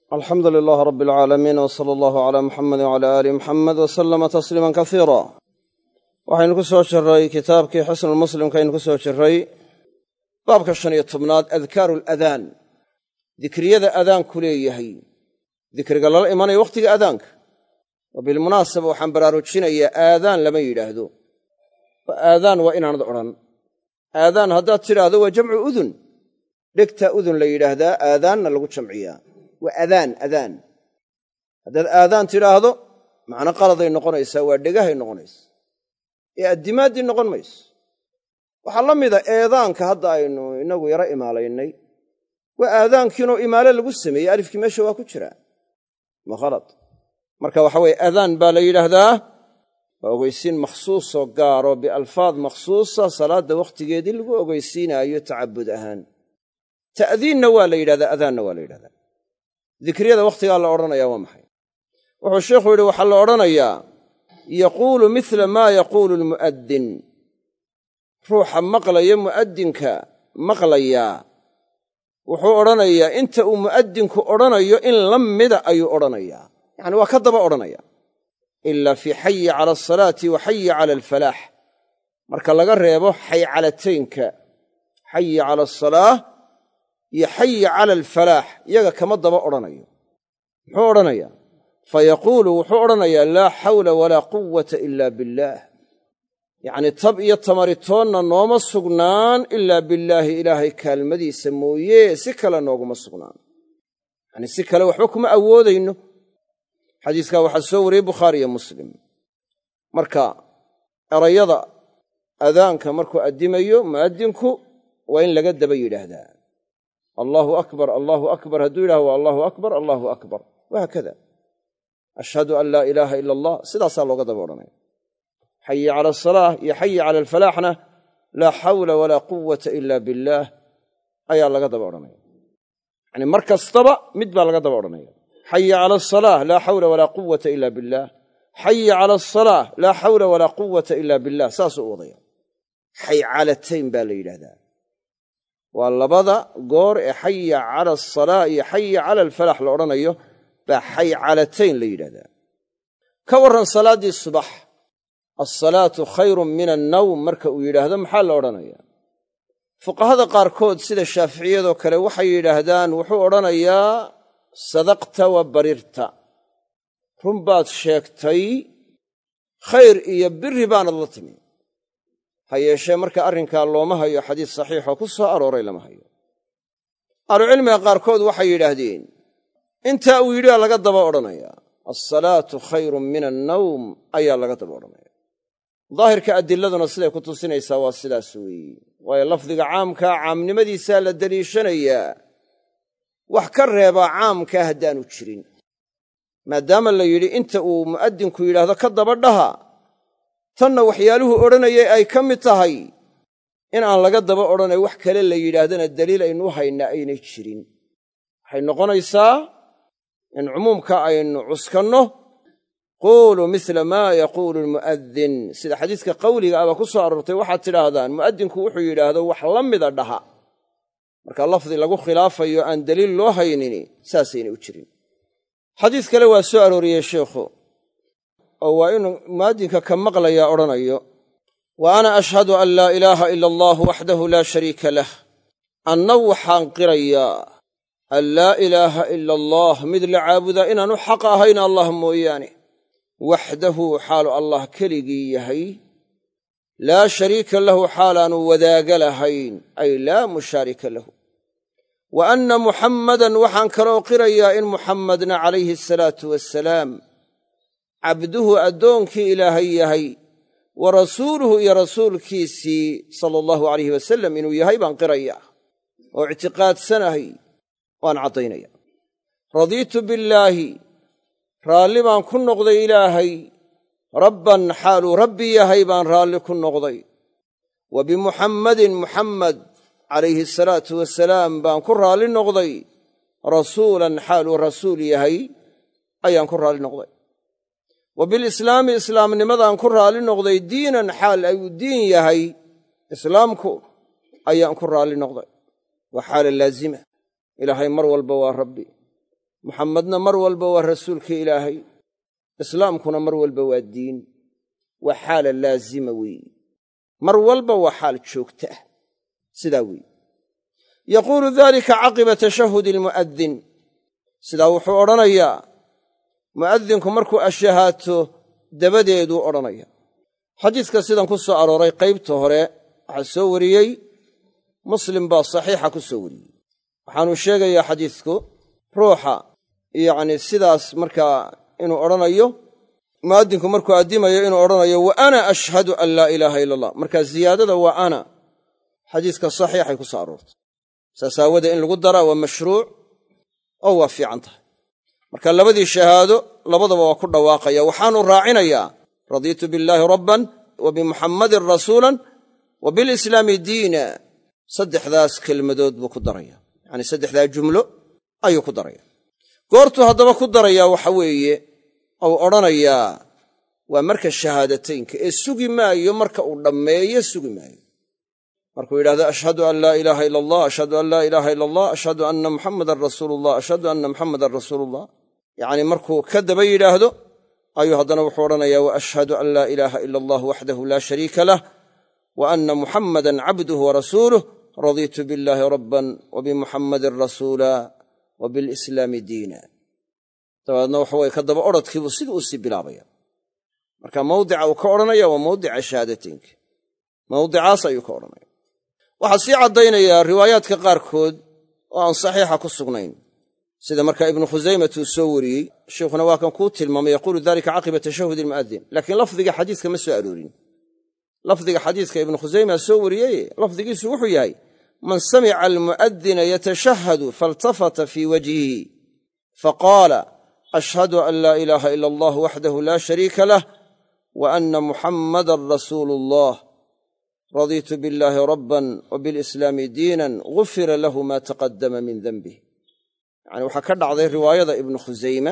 alxamdu lilaah rabi alcaalamiin w sala allahu calaa muxamedi wcala aali muxamed wa sallama tasliiman kasiira waxaynu ku soo jirray kitaabkii xusnulmuslimka aynu ku soo jirray baabka 15aad adkaaru aladaan dikriyada adaanku leeyahay dikriga lala imanayo wakhtiga adaanka wa bilmunaasaba waxaan baraarujinayaa aadaan lama yidhaahdo aadaan waa inaanad odhan aadaan haddaad tidhaahdo waa jamcu udun dhegtaa udun la yidhaahdaa aadaanna lagu jamciyaa waa adaan haddaad aadaan tidhaahdo macno qaladay noqonaysaa waa dhegahay noqonaysa ee addimaaddii noqon mayso waxaa la mida eedaanka hadda aynu innagu yaro imaalaynay waa aadaankiinoo imaale lagu sameeyey alifkii meesha waa ku jiraa ma khalad marka waxa weye adaan baa la yidhaahdaa waa ogeysiin makhsuusoo gaaro bialfaad makhsuusa salaadda wakhtigeedii lagu ogeysiinaayo tacabud ahaan ta'diinna waa la yidhahdaa adaanna waa la yidhahdaa dikriyada wakhtigaa la odhanayaa waa maxay wuxuu sheikhu yidhi waxaa la odhanayaa yaquulu mila maa yaquulu almu'addin ruuxa maqlaya mu'addinka maqlayaa wuxuu odhanayaa inta uu mu'addinku odhanayo in la mida ayuu odhanayaa yacni waa ka daba odhanaya ilaa fii xayi cala asalaati wa xayi cala alfalaax marka laga reebo xaycalataynka xayi cala asalaah iyo xayi cala alfalaax iyaga kama daba odhanayo muxuu odhanayaa fayaquulu wuxuu odhanayaa laa xawla walaa quwata ila billaah yacnii tab iyo tamaritoonna nooma sugnaan ilaa billaahi ilaahay kaalmadiisa mooye si kale nooguma sugnaan yacnii si kale waxba kuma awoodayno xadiiskaa waxaa soo wariyey bukhaari iyo muslim marka erayada adaanka markuu addimayo mu'addinku waa in laga daba yidhaahdaa allaahu akbar hadduu yidhahdo waa allaahu akbar wahaakada ashhadu an laa ilaaha ila allah sidaasaa looga daba odhanaya xayi cala asalaah iyo xayi cala alfalaaxna laa xawla walaa quwata ila billaah ayaa laga daba odhanaya yacnii mar kastaba mid baa laga daba odhanaya xayi cala asalaah laa xawla walaa quwata ila billaah xayi cala asalaah laa xawla walaa quwata ila billah saasuu u wadaya xaycalatayn baa la yidhaahdaa waa labada goor ee xaya cala asalaa iyo xaya cala alfalax la odhanayo baa xaycalatayn la yidhahdaa ka warran salaaddii subax alsalaatu khayrun min annawm marka uu yidhaahdo maxaa la odhanayaa fuqahada qaarkood sida shaaficiyadoo kale waxay yidhaahdaan wuxuu odhanayaa sadaqta wa barirta run baad sheegtay khayr iyo biri baanad la timi ha yeeshee marka arrinkaa looma hayo xadiis saxiixoo ku soo arooray lama hayo ahlucilmiga qaarkood waxay yidhaahdeen intaa uu yidhi aa laga daba odhanayaa alsalaatu khayrun min annawm ayaa laga daba odhanaya daahirka adiladuna siday ku tusinaysaa waa sidaas weeye waayo lafdiga caamkaa caamnimadiisaa la deliishanayaa wax ka reebaa caamkaa haddaanu jirin maadaama la yidhi inta uu mu'addinku yidhaahdo ka daba dhaha tanna waxyaaluhu odhanayay ay ka mid tahay in aan laga daba odhanay wax kale la yidhaahdana daliil aynu haynaa aynay jirin waxay noqonaysaa in cumuumka aynu cuskanno quuluu mila maa yaquulu almu'addin sida xadiiska qawliga aba ku soo aroortay waxaad tidhaahdaan mu'addinku wuxuu yidhaahdo wax la mida dhaha marka lafdi lagu khilaafayo aan daliil loo haynini saasaynay u jirin xadiis kale waa soo arooriyey sheikhu oo waa inuu mu'addinka ka maqlayaa odhanayo wa ana ashhadu an laa ilaaha ila allah waxdahu laa shariika lah anna waxaan qirayaa an laa ilaaha ila allah mid la caabudaa inaanu xaq ahayn allah mooyaane waxdahu xaalu allah keligii yahay laa shariika lahu xaalaanu wadaaga lahayn ay laa mushaarika lahu wa anna muxammadan waxaan kaloo qirayaa in muxammadna calayhi asalaatu wassalaam cabduhu addoonkii ilaahay yahay wa rasuuluhu iyo rasuulkiisii sala allahu alayh wasalam inuu yahay baan qirayaa oo ictiqaadsanahay waan caddaynaya radiitu billaahi raalli baan ku noqday ilaahay rabban xaaluu rabbi yahay baan raalli ku noqday wa bimuxammadin muxammed calayhi asalaatu wasalaam baan ku raalli noqday rasuulan xaaluu rasuul yahay ayaan ku raalli noqday wa bilislaami islaamnimadaan ku raalli noqday diinan xaal ayuu diin yahay islaamku ayaan ku raalli noqday waa xaala laazima ilaahay mar walba waa rabbi muxammadna mar walba waa rasuulkii ilaahay, islaamkuna mar walba waa diin, waa xaala laazima weeye, mar walba waa xaal joogta ah, sidaa weeye. yaquulu dalika caqiba tashahudi almu'adin, sidaa wuxuu odhanayaa mu'adinku markuu ashahaato dabadeeduu odhanaya. xadiiska sidan ku soo arooray qaybta hore waxaa soo wariyey muslim baa saxiixa ku soo wariyey. waxaanuu sheegayaa xadiisku ruuxa sidaas markaa inuu odhanayo, mu'adinku markuu addimayo inuu odhanayo wa ana ashhadu an laa ilaaha ila allah. markaa ziyaadada wa ana xadiiska saxiixay ku soo aroortay, saas aawadee in lagu daraa waa mashruuc oo waa fiican tahay. marka labadii shahaado labadaba waa ku dhawaaqaya, waxaanu raacinayaa radiitu billaahi rabban wa bimuxammadin rasuulan wa bilislaami diina. saddexdaas kelmadood buu ku daraya, saddexdaa jumlo ayuu ku daraya. goortuu haddaba ku darayaa waxa weeye ou odhanayaa waa marka shahaadataynka ee sugi maayo, marka uu dhammeeyo sugi maayo. markuu yidhahdo ashhadu an laa ilaaha ila allah, ashhadu an laa ilaaha ila allah, ashhadu anna muxammadan rasuulullah, ashhadu anna muxammadan rasuulullah, markuu ka daba yidhaahdo ayuu haddana wuxuu odhanayaa wa ashhadu an laa ilaaha ila allah waxdahu laa shariika lah wa anna muxammadan cabduhu wa rasuuluh radiitu billaahi rabban wa bimuxammadin rasuula wa bilislaami diina. dabeedna waxaweye ka daba odradkiibuu sida u sii bilaabaya. marka mawdica uu ka odhanaya waa mawdica shahaadateynka, mawdicaas ayuu ka odhanaya. waxaa sii caddaynayaa riwaayaadka qaarkood oo aan saxiixa ku sugnayn, sida markaa ibnu khusaymat uu soo wariyey. sheikhuna waa kan kuu tilmaamay yaquulu dalika caqiba tashahudi almu'adin, laakiin lafdiga xadiiska ma soo aroorin. lafdiga xadiiska ibnu khusayma soo wariyey lafdigiisu wuxuu yahay man samica almu'adina yatashahadu faltafata fii wajhihi faqaala ashhadu an laa ilaaha ila allah waxdahu laa shariika lah wa anna muxammadan rasuulu allah radiitu billaahi rabban wa bilislaami diinan gufira lahu ma taqaddama min denbih. waxaa ka dhacday riwaayada ibnu khusayma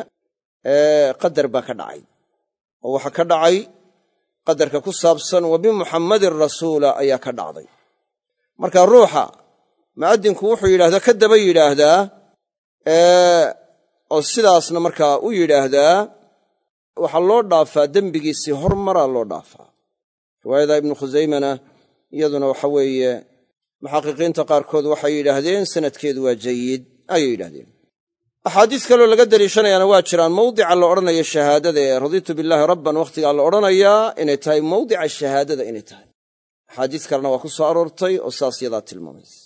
qadar baa ka dhacay, oo waxaa ka dhacay qadarka ku saabsan wa bimuxammadin rasuula ayaa ka dhacday. marka ruuxa mu'adinku wuxuu yidhahdaa ka daba yidhaahdaa oo sidaasna markaa u yidhaahdaa, waxaa loo dhaafaa dembigiisii hormaraa loo dhaafaa. riwaayada ibnu khusaymana iyaduna waxa weeye muxaqiqiinta qaarkood waxay yidhaahdeen sanadkeedu waa jayid ayay yidhahdeen. axaadiis kaloo laga deliishanayaana waa jiraan mawdica la odhanayo shahaadada ee radiitu billaahi rabban wakhtigaa la odhanayaa inay tahay mawdica shahaadada inay tahay. axaadiis kalena waa ku soo aroortay oo saas yadaa tilmaamaysa.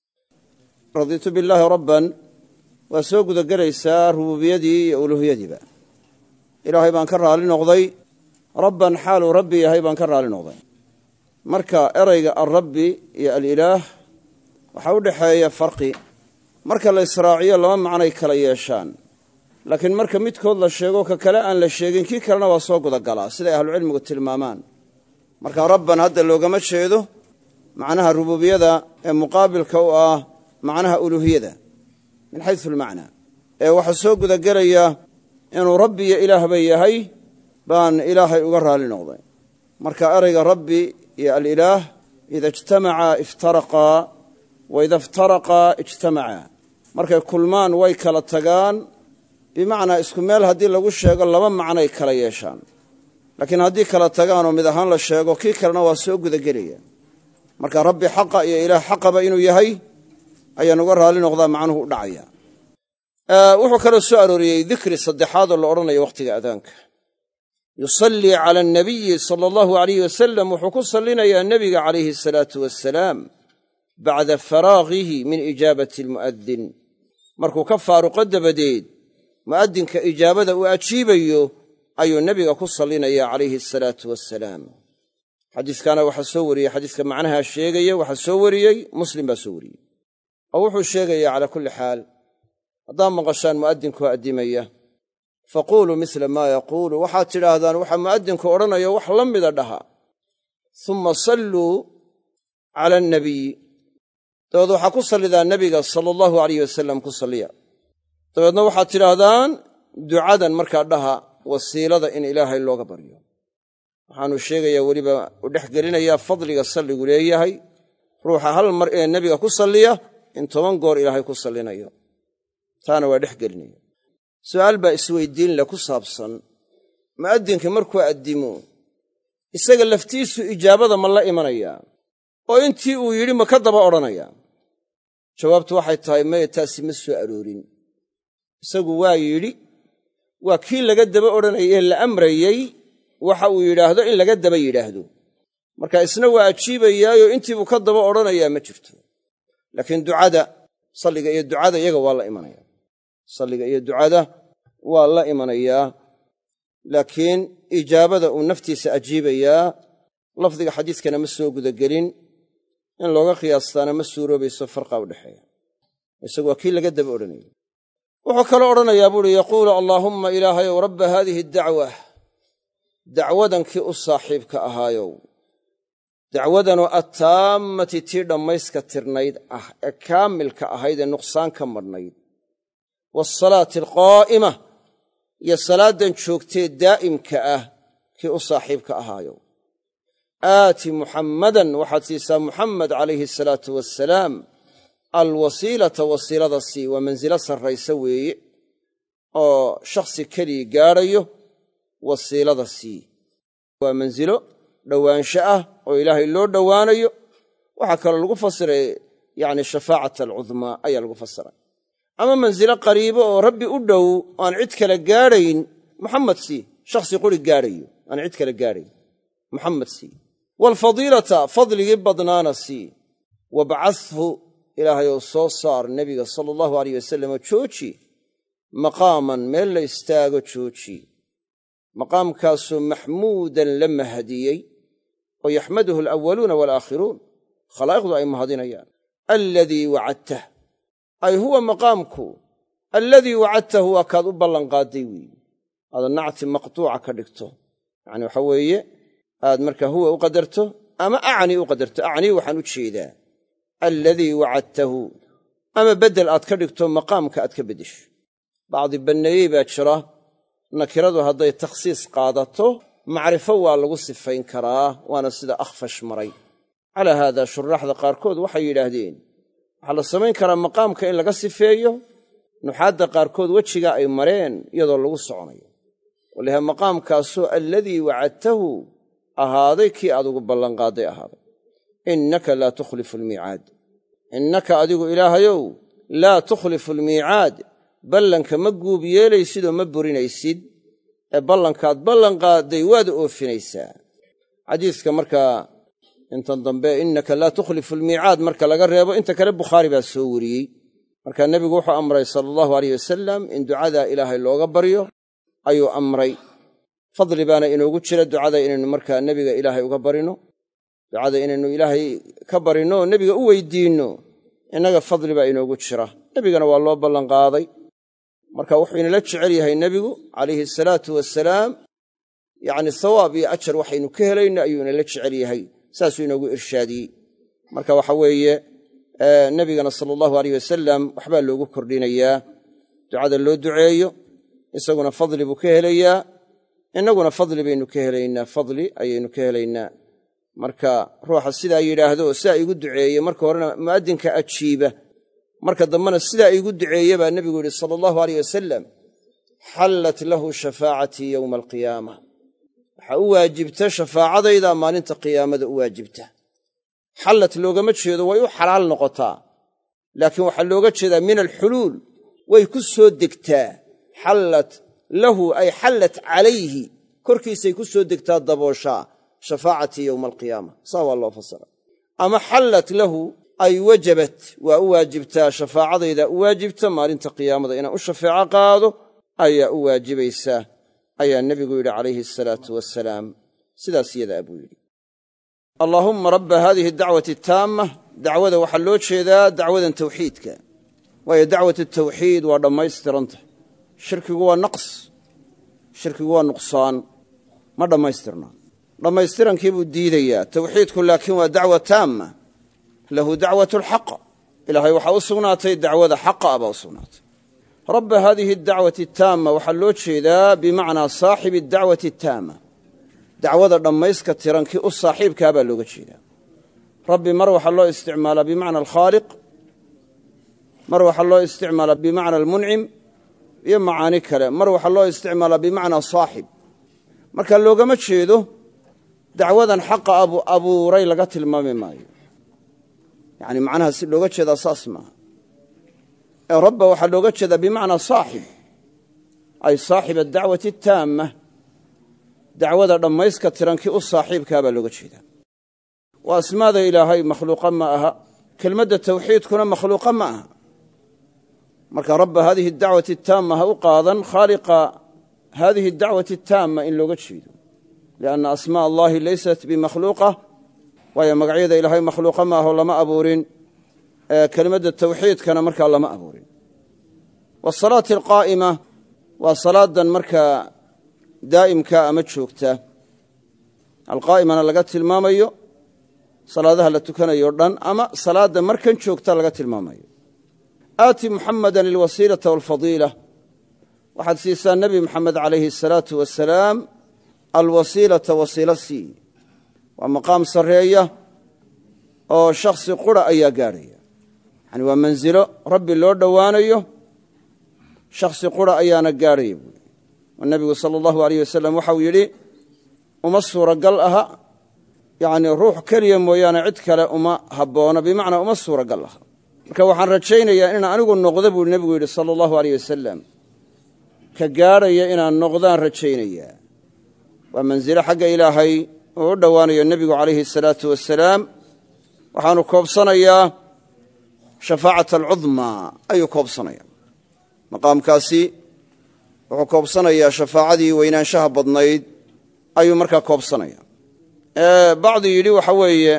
radiitu billaahi rabban waa soo gudagelaysaa rububiyadii iyo uluuhiyadiiba. ilaahay baan ka raali noqday, rabban xaaluu rabbi yahay baan ka raali noqday. marka erayga alrabbi iyo alilaah waxaa u dhexeeya farqi. marka la israaciyo laba macnay kala yeeshaan, laakiin marka midkood la sheego ka kale aan la sheegin kii kalena waa soo gudagalaa siday ahlucilmigu tilmaamaan. marka rabban hadda loogama jeedo macnaha rububiyada ee muqaabilka u ah macnaha uluuhiyada min xaysu almacnaa, ee waxaa soo gudagelaya inuu rabbi iyo ilaahba yahay baan ilaahay uga raali noqday. marka erayga rabbi iyo alilaah ida ijtamacaa iftaraqaa wa ida iftaraqaa ijtamacaa. markay kulmaan way kala tagaan, bimacnaa isku meel haddii lagu sheego laba macnay kala yeeshaan, laakiin haddii kala tagaanoo mid ahaan la sheego kii kalena waa soo gudagelaya. marka rabbi xaqa iyo ilaah xaqaba inuu yahay ayaan uga raali noqdaa macnuhu u dhacaya. wuxuu kaloo soo arooriyey dikri saddexaadoo la odhanayo wakhtiga adaanka. yusallii cala annabiyi sala allahu alayh wasalam, wuxuu ku sallinayaa nebiga calayhi asalaatu wassalaam bacda faraagihi min ijaabati almu'adin, markuu ka faaruqo dabadeed mu'adinka ijaabada uu ajiibayo ayuu nebiga ku sallinaya calayhi asalaatu wassalaam. xadiiskana waxaa soo wariyey, xadiiska macnaha sheegaya waxaa soo wariyey muslim baa soo wariyey, oo wuxuu sheegaya calaa kulli xaal haddaad maqashaan mu'adinkoo addimaya faquuluu misla maa yaquulu, waxaad tidhaahdaan waxa mu'adinku odhanayo wax la mida dhaha. uma salluu cala annabiyi, dabeed waxaa ku sallidaa nebiga sala allahu alayh wasalam ku salliya. dabeedna waxaad tidhaahdaan ducadan markaa dhaha wasiilada in ilaahay looga baryo. waxaanu sheegayaa weliba u dhex gelinayaa fadliga salligu leeyahay. ruuxa hal mar ee nebiga ku salliya in 10 goor ilaahay ku sallinayo, taana waa dhex gelinaya. su'aal baa isweydiin leh ku saabsan mu'adinka markuu addimo isaga laftiisu ijaabada ma la imanayaa oo intii uu yidhi ma ka daba odhanayaa? jawaabtu waxay tahay maya, taasi ma soo aroorin. isagu waa yidhi, waa kii laga daba odhanayee la amrayey waxa uu yidhaahdo in laga daba yidhaahdo. marka isna waa ajiibayaayo intiibuu ka daba odhanayaa ma jirto. laakiin ducada, salliga iyo ducada iyaga waa la imanaya. salliga iyo ducada waa la imanayaa, laakiin ijaabada uu naftiisa ajiibayaa lafdiga xadiiskana ma soo gudagelin, in looga qiyaastaana ma suuroobayso farqa u dhexeeya. isagu waa kii laga daba odhanayay. wuxuu kaloo odhanayaa buuhi yaquulu allaahumma ilaahayow rabba haadihi dacwa, dacwadankii u saaxiibka ahaayow, dacwadanoo attaammati tii dhammayska tirnayd ah ee kaamilka ahayd ee nuqsaan ka madhnayd, waasalaati alqaa'ima iyo salaaddan joogtee daa'imka ah kii u saaxiibka ahaayow, aati muxammadan waxaad siisaa muxammed calayhi asalaatu wassalaam alwasiilata wasiilada sii. waa mansilo sarraysa weeye oo shakhsi keligii gaadhayo, wasiilada sii. waa mansilo dhowaansho ah oo ilaahay loo dhowaanayo. waxaa kaloo lagu fasiray yacni shafaacata alcudmaa ayaa lagu fasiray. ama mansilo qariibo oo rabbi u dhow aan cid kale gaadhayn, muxamed sii. shakhsi quri gaadhayo aan cid kale gaadhayn, muxamed sii. waalfadiilata fadligii badnaana sii. wabcathu ilaahayou soo saar nebiga sala allahu alayh wasalam jooji maqaaman meel la istaago jooji, maqaamkaasoo maxmuudan la mahadiyey oo yaxmaduhu alawaluuna waalaakhiruun, khalaa'iqdu ay mahadinayaan. alladii wacadtah, ay huwa maqaamku alladii wacadtahu waa kaad u ballanqaaday weeye. aad nacti maqtuuca ka dhigto, yacni waxa weeye aad markaa huwa u qadarto ama acni u qadarto. acnii waxaan u jeedaa alladii wacadtahu, ama beddel aad ka dhigto maqaamka aad ka beddesho. bacdi banneeyey baa jira, nakiradu hadday takhsiis qaadato macrifo waa lagu sifayn karaa, waana sida akhfash maray. calaa haada shuraaxda qaarkood waxay yidhaahdeen waxaa la samayn karaa maqaamka in laga sifeeyo. nuxaadda qaarkood wejiga ay mareen iyadoo lagu soconayo, walaha maqaamkaasoo alladii wacadtahu ahaaday kii aad ugu ballanqaaday ahaaday. innaka laa tukhlifu almiicaad, innaka adigu ilaahayow laa tukhlifu almiicaad, ballanka ma guub yeelaysid oo ma burinaysid, ee ballankaad ballanqaaday waad oofinaysaa. xadiiska markaa intan dambe innaka laa tukhlifu almiicaad marka laga reebo, inta kale bukhaari baa soo wariyey. markaa nebigu wuxuu amray sala allahu alayh wasalam in ducadaa ilaahay looga baryo ayuu amray. fadli baana inoogu jira ducada inaynu markaa nebiga ilaahay uga barino, ducada inaynu ilaahay ka barino oo nebiga u weydiinno, innaga fadli baa inoogu jira. nebigana waa loo ballanqaaday. marka wuxuu inala jecel yahay nebigu calayhi asalaatu wassalaam, yacni thawaab iyo ajar waxaynu ka helayno ayuu inala jecel yahay. saasuu inoogu irshaadiyey. marka waxa weeye nebigana sala allahu alayh wasalam waxbaa loogu kordhinayaa ducada loo duceeyo, isaguna fadli buu ka helayaa, innaguna fadli baynu ka helaynaa, fadli ayaynu ka helaynaa. marka ruuxa sidaa yidhaahdo oo sidaa igu duceeye, marka horena mu'adinka ajiiba, marka dambena sidaa iigu duceeye baa nebigu yidhi sala allahu alayh wasalam, xallat lahu shafaacatii yowma alqiyaama, waxaa u waajibta shafaacadayda maalinta qiyaamada u waajibta. xallat loogama jeedo way u xalaal noqotaa, laakiin waxaa looga jeedaa min alxuluul, way ku soo degtaa. xallat lahu ay xallat calayhi, korkiisay ku soo degtaa dabooshaa shafaacatii yowma alqiyaama. saa waa loo fasira. ama xallat lahu ay wajabat, waa u waajibtaa, shafaacadayda u waajibta maalinta qiyaamada inaan u shafeeco qaado ayaa u waajibaysaa, ayaa nebigu yidhi calayhi asalaatu wassalaam. sidaas iyadaa buu yidhi. allaahumma rabba haadihi dacwati ataamma, dacwada waxaa loo jeedaa dacwadan tawxiidka, waayo dacwatu tawxiid waa dhammaystiranta. shirkigu waa naqs, shirkigu waa nuqsaan, ma dhammaystirna. dhammaystirankii buu diidayaa. tawxiidku laakiin waa dacwa taamma, lahu dacwatu alxaq, ilaahay waxaa u sugnaatay dacwada xaqa baa u sugnaatay. rabba haadihi dacwati ataamma waxaa loo jeedaa bimacnaa saaxibi dacwati ataamma, dacwada dhammayska tirankii u saaxiibkaa baa looga jeedaa. rabbi mar waxaa loo isticmaalaa bimacna alkhaaliq, mar waxaa loo isticmaalaa bimacna almuncim, iyo macaani kale mar waxa loo isticmaalaa bimacnaa saaxib marka loogama jeedo dacwadan xaqa abuuray laga tilmaami maayo yani macnaha si looga jeedaa saas maaha ee rabba waxaa looga jeedaa bimacnaa saaxib ay saaxib adacwati ataama dacwada dhammayska tirankii u saaxiibkaa baa looga jeedaa waa asmaada ilaahay makhluuqa ma aha kelmadda tawxiidkuna makhluuqa ma aha marka rabba haadihi dacwati ataama ha u qaadan khaaliqa haadihi dacwati ataama in looga jeedo lianna asmaa allahi laysat bimakhluuqa waayo magacyada ilaahay makhluuqa ma aho lama abuurin kelimadda tawxiidkana markaa lama abuurin wasalaati alqaa'ima waa salaadan markaa daa'imka ama joogta alqaa'imana laga tilmaamayo salaadaha la tukanayo dhan ama salaadda markan joogta laga tilmaamayo aati muxamadan ilwasiilata waalfadiila waxaad siisaa nebi moxamed calayhi asalaatu wasalaam alwasiilata wasiilo sii waa maqaam sarreeya oo shakhsi qura ayaa gaadhaya yani waa mansilo rabbi loo dhowaanayo shakhsi qura ayaana gaadhaya buui oo nebigu sala allahu alayh wasalam waxau yidhi uma suuragal aha yacni ruux keliya mooyaane cid kale uma habboona bimacnaa uma suuragal aha marka waxaan rajaynayaa inaan anigu noqdo buu nebigu yidhi sala allahu alayh wasalam ka gaadhaya inaan noqdaan rajaynayaa waa mansilo xagga ilaahay oo u dhowaanayo nebigu calayhi asalaatu wasalaam waxaanu koobsanayaa shafaacata alcudmaa ayuu koobsanaya maqaamkaasi wuxuu koobsanayaa shafaacadii weynaanshaha badnayd ayuu markaa koobsanaya bacdi yidhi waxa weeye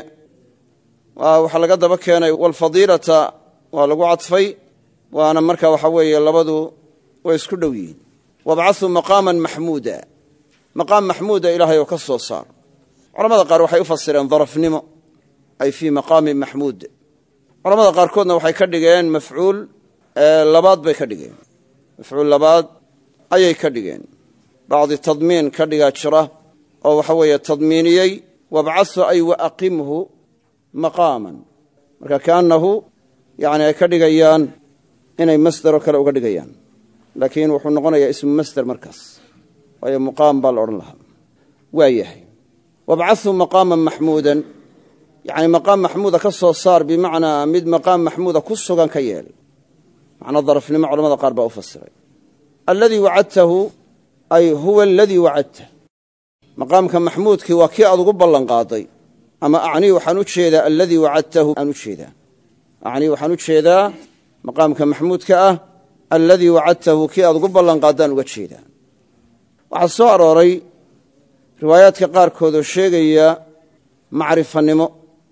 waxaa laga daba keenay walfadiilata waa lagu cadfay waana marka waxa weeye labadu way isku dhow yihiin wabcaثuu maqaaman maxmuuda maqaam maxmuuda ilaahay oo ka soo saar culamada qaar waxay u fasireen darafnimo ay fii maqaamin maxmuud culamada qaarkoodna waxay ka dhigeen mafcuul labaad bay ka dhigeen mafcuul labaad ayay ka dhigeen bacdi tadmiin ka dhigaa jira oo waxa weeye tadmiiniyey wabcaثu ay waaqimhu maqaaman marka kaannahu yani ay ka dhigayaan inay masderoo kale uga dhigayaan laakiin wuxuu noqonayaa ismu masder markaas waayo muqaam baa la odhan lahaa waa yahay wabcaثuu maqaaman maxmuudan yani maqaam maxmuuda ka soo saar bimacnaa mid maqaam maxmuuda ku sugan ka yeel macna darafnimo culamada qaar baa u fasiray alladii wacadtahu ay huwa aladii wacadta maqaamka maxmuudkii waa kii aad ugu ballanqaaday ama acnii waxaan u jeedaa alladii wacadtahu aan u jeedaa acnii waxaan u jeedaa maqaamka maxmuudka ah alladii wacadtahu kii aad ugu ballanqaaddaan uga jeedaa waxaa soo arooray riwaayaadka qaarkood oo sheegaya macrifanimo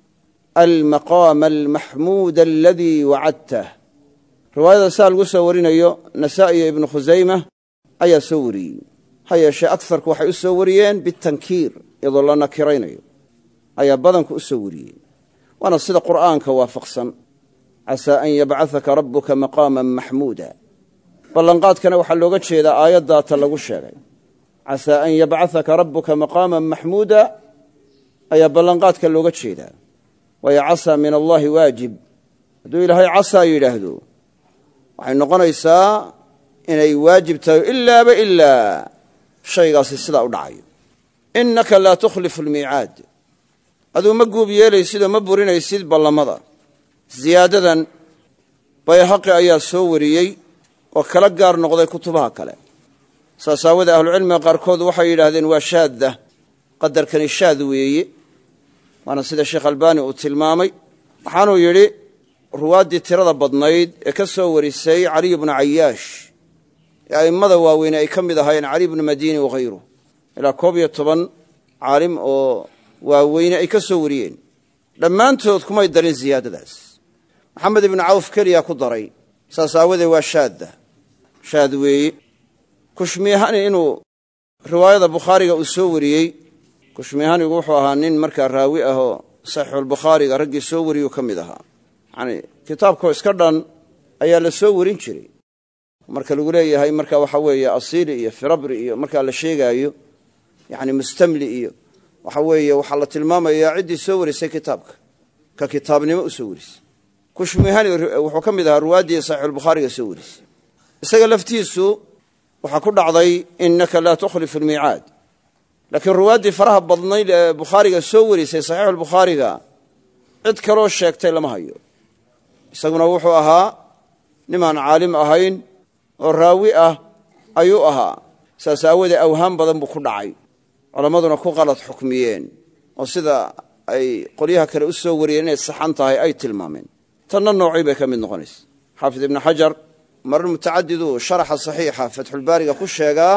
almaqaama almaxmuuda aladii wacadtah riwaayada saa lagu soo warinayo nasaa'i iyo ibnu khusayma ayaa soo wariyey ha yeeshee agarku waxay u soo wariyeen bitankiir iyadoo la nakiraynayo ayaa badanku u soo wariyey waana sida qur'aanka waafaqsan casaa an yabcahaka rabbuka maqaaman maxmuuda ballanqaadkana waxaa looga jeedaa aayaddaata lagu sheegay casaa an yabcahaka rabbuka maqaaman maxmuuda ayaa ballanqaadka looga jeedaa waayo casaa min allaahi waajib hadduu ilaahay casaa yidhaahdo waxay noqonaysaa inay waajib tahay ilaaba ilaa shaygaasi sidaa u dhacayo innaka laa tukhlifu almiicaad aduu ma guub yeelaysid oo ma burinaysid ballamada ziyaadadan bayhaqi ayaa soo wariyey oo kala gaar noqday kutubaha kale saas aawadee ahlucilmiga qaarkood waxay yidhaahdeen waa shaadda qadarkani shaad weeye waana sida sheekh albaani uu tilmaamay waxaanuu yidhi ruwaaddii tirada badnayd ee ka soo warisay caliy bnu cayaash ee a'immada waaweyne ay ka mid ahaayeen cali bnu madiini wakhayruh ilaa 11 caalim oo waaweyne ay ka soo wariyeen dhammaantood kumay darin ziyaadadaas maxamed ibnu cawf keliya ku daray saas aawadee waa shaad weeye kushmihani inuu riwaayada bukhaariga uu soo wariyey kushmihanigu wuxuu ahaa nin markaa raawi ah oo saxiixulbukhaariga raggii soo wariyuu ka mid ahaa yani kitaabkoo iska dhan ayaa la soo warin jiray marka lagu leeyahay marka waxa weeye asiili iyo firabri iyo markaa la sheegaayo yani mustamli iyo waxa weeye waxaa la tilmaamayaa ciddii soo warisay kitaabka ka kitaabnimo u soo warisay kushmihani wuxuu ka mid ahaa ruwaaddii saxiixulbukhaariga soo warisay isaga laftiisu waxaa ku dhacday innaka laa tukhlifu almiicaad laakiin ruwaaddii faraha badnayd ee bukhaariga soo warisay saxiixulbukhaariga cid kaloo sheegtay lama hayo isaguna wuxuu ahaa nimaan caalim ahayn oo raawi ah ayuu ahaa saas aawadee awhaam badan buu ku dhacay culammaduna ku qalad xukmiyeen oo sida ay qolyaha kale u soo wariyeen inay saxan tahay ay tilmaameen tanna noocii bay ka mid noqonaysa xaafid ibnu xajar marar mutacadidu sharaxa saxiixa fatxulbaariga ku sheegaa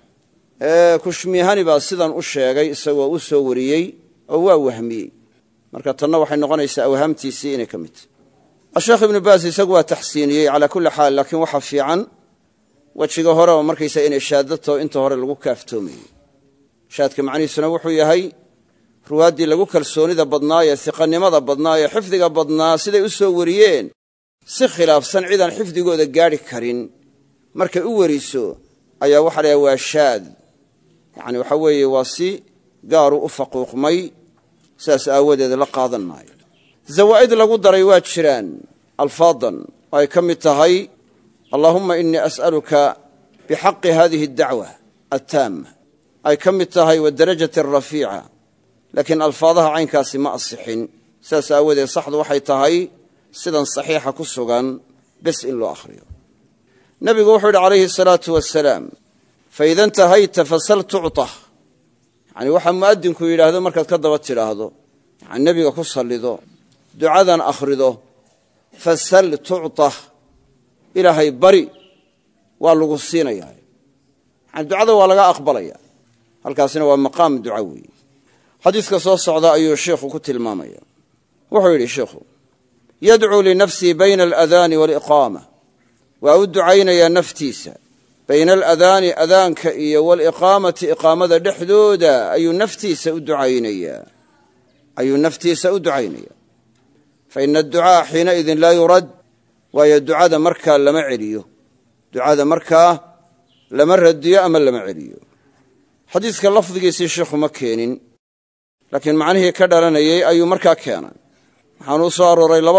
kushmihani baa sidan u sheegay isagoo u soo wariyey oo waa wahmiyey marka tanna waxay noqonaysaa awhaamtiisii inay ka mid tahay asheekh ibnu baas isagu waa taxsiiniyey calaa kulli xaal laakiin waxa fiican wejiga hore oo markaysa inay shaadato inta hore lagu kaaftoomayey shaadka macnihiisuna wuxuu yahay ruwaaddii lagu kalsoonida badnaa ee hiqanimada badnaa ee xifdiga badnaa siday u soo wariyeen si khilaafsan cidaan xifdigooda gaadhi karin markay u weriso ayaa waxa la waa shaad yacni waxa weeye waa si gaaru u faquuqmay sidaas aawadeed la qaadan maayo zawaa'id lagu daray waa jiraan alfaadan oo ay ka mid tahay allaahumma innii as'aluka bixaqi hadihi addacwa attaama ay ka mid tahay wadarajati arafiica laakiin alfaadaha caynkaasi ma asixin sidaas aawadeed saxdu waxay tahay sidan saxiixa ku sugan bes in loo akhriyo nebigu wuxuu yidhi calayhi asalaatu wasalaam faida intahayta fasal tucطah yani waxaa mu'adinku yidhaahdo markaad ka daba tidhaahdo yani nebiga ku sallido ducadan akhrido fasal tucطah ilaahay bari waa lagu siinayaa yani ducada waa laga aqbalaya halkaasina waa maqaam duca weeye xadiiska soo socda ayuu sheikhu ku tilmaamaya wuxuu yidhi sheikhu yadcuu linafsii bayna aladaani waaliqaama waa u ducaynayaa naftiisa bayna aladaani adaanka iyo waaliqaamati iqaamada dhexdooda ayuu naftiisa u ducaynayaa fa ina adducaa'a xiinaidin laa yurad waayo ducada markaa lama celiyo ducada markaa lama radiyo ama lama celiyo xadiiska lafdigiisii sheikhu ma keenin laakiin macnihii ka dhalanayey ayuu markaa keenay waxaanuu soo arooray laba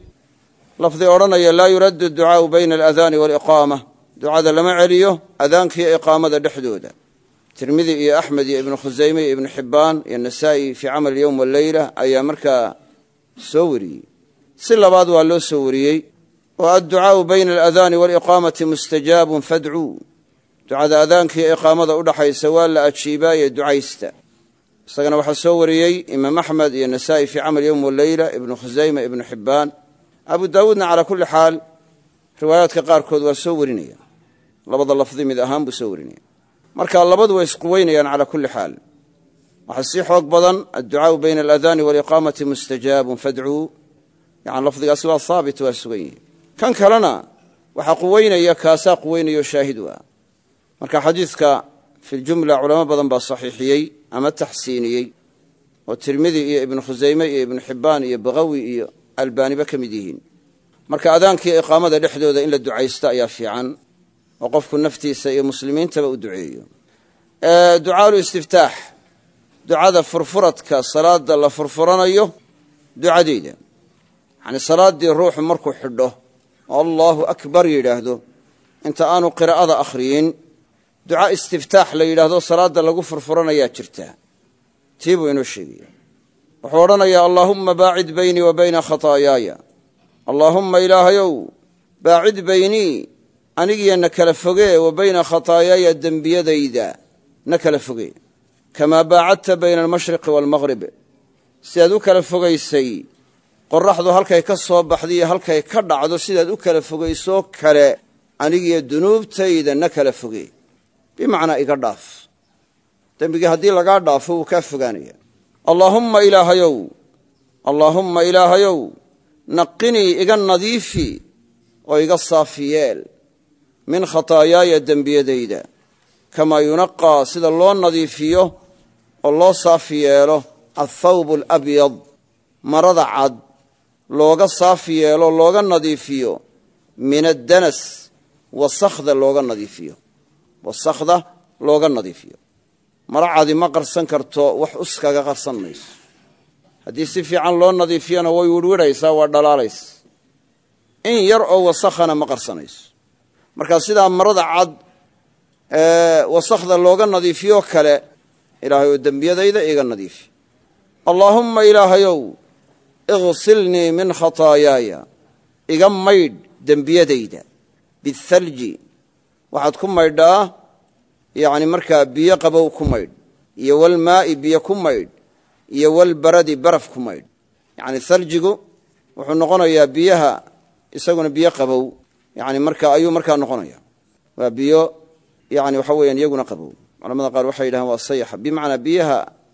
lafdi odhanaya laa yuraddu adducaa'u bayna aladaani waaliqaama ducada lama celiyo adaankiiyo iqaamada dhexdooda tirmidi iyo axmed iyo ibnu khusayme iyo ibnu xibbaan iyo nasaa'i fii camal yowm waleyla ayaa markaa soo wariyey si labaad waa loo soo wariyey oo adducaa'u bayna aladaani waaliqaamati mustajaabun fadcuu ducada adaankiiyo iqaamada udhaxaysa waa la ajiibaaye ducaysta isagana waxaa soo wariyey imaam axmed iyo nasaa'i fii camal yowm waleyla ibnu khusayme ibnu xibbaan abu daawuudna calaa kulli xaal riwaayaadka qaarkood waa soo warinaya labada lafdi mid ahaan buu soo warinaya marka labadu way isquweynayaan calaa kulli xaal waxaa sii xoog badan adducaa'u bayna aladaani waaliqaamati mustajaabun fadcuu yani lafdigaasi waa haabit waa sugan yihi kan kalena waxaa quweynaya kaasaa quweynayo shaahid u ah marka xadiidka fi ljumla culamo badan baa saxiixiyey ama taxsiiniyey oo tirmidi iyo ibnu khusayme iyo ibnu xibbaan iyo bagawi iyo albaaniba ka mid yihiin marka adaankiiyo iqaamada dhexdooda in la ducaysto ayaa fiican oo qofku naftiisa iyo muslimiintaba u duceeyo ducaalu istiftaax ducada furfuradka salaada la furfuranayo ducadeyda yani salaaddii ruuxu markuu xidho oo allaahu akbar yidhaahdo inta aanu qiraa'ada akhriyin duca istiftaax la yidhaahdo salaadda lagu furfuranayaa jirtaa tii buu inoo sheegaya wuxuu odhanayaa allaahumma baacid baynii wa bayna khataayaaya allaahumma ilaahayow baacid baynii anigiyo na kala fogee wa bayna khataayaaya dembiyadayda na kala fogee kamaa baacadta bayna almashriqi waalmaqrib sidaad u kala fogaysay qorraxdu halkay ka soo baxdaiyo halkay ka dhacdo sidaad u kala fogaysoo kale anigiyo dunuubtayda na kala fogee bimacnaa iga dhaaf dembigii haddii lagaa dhaafo wuu kaa fogaanaya allaahumma ilaahayow naqinii iga nadiifi oo iga saafi yeel min khataayaaya dembiyadayda kamaa yunaqaa sida loo nadiifiyo oo loo saafi yeelo athawbu alabyad marada cad looga saafi yeelo looga nadiifiyo min addanas wasakhda looga nadiifiyo mara cadi ma qarsan karto wax uskaga qarsan mayso haddii si fiican loo nadiifiyana way wirwidhaysaa waa dhalaalaysa in yar oo wasakhana ma qarsanayso markaa sidaa marada cad wasakhda looga nadiifiyo kale ilaahay oo dembiyadayda iga nadiifi allaahumma ilaahayow ighsilnii min khataayaaya iga maydh dembiyadayda bithalji waxaad ku maydhaa yacni markaa biyo qabow ku maydh iyo walmaa'i biyo ku maydh iyo walbaradi baraf ku maydh yacni thaljigu wuxuu noqonayaa biyaha isaguna biyo qabow yani markaa ayuu markaa noqonaya waa biyo yani waxa weeyaan iyaguna qabow culamada qaar waxay yidhahaan waa sayaxa bimacnaa biyaha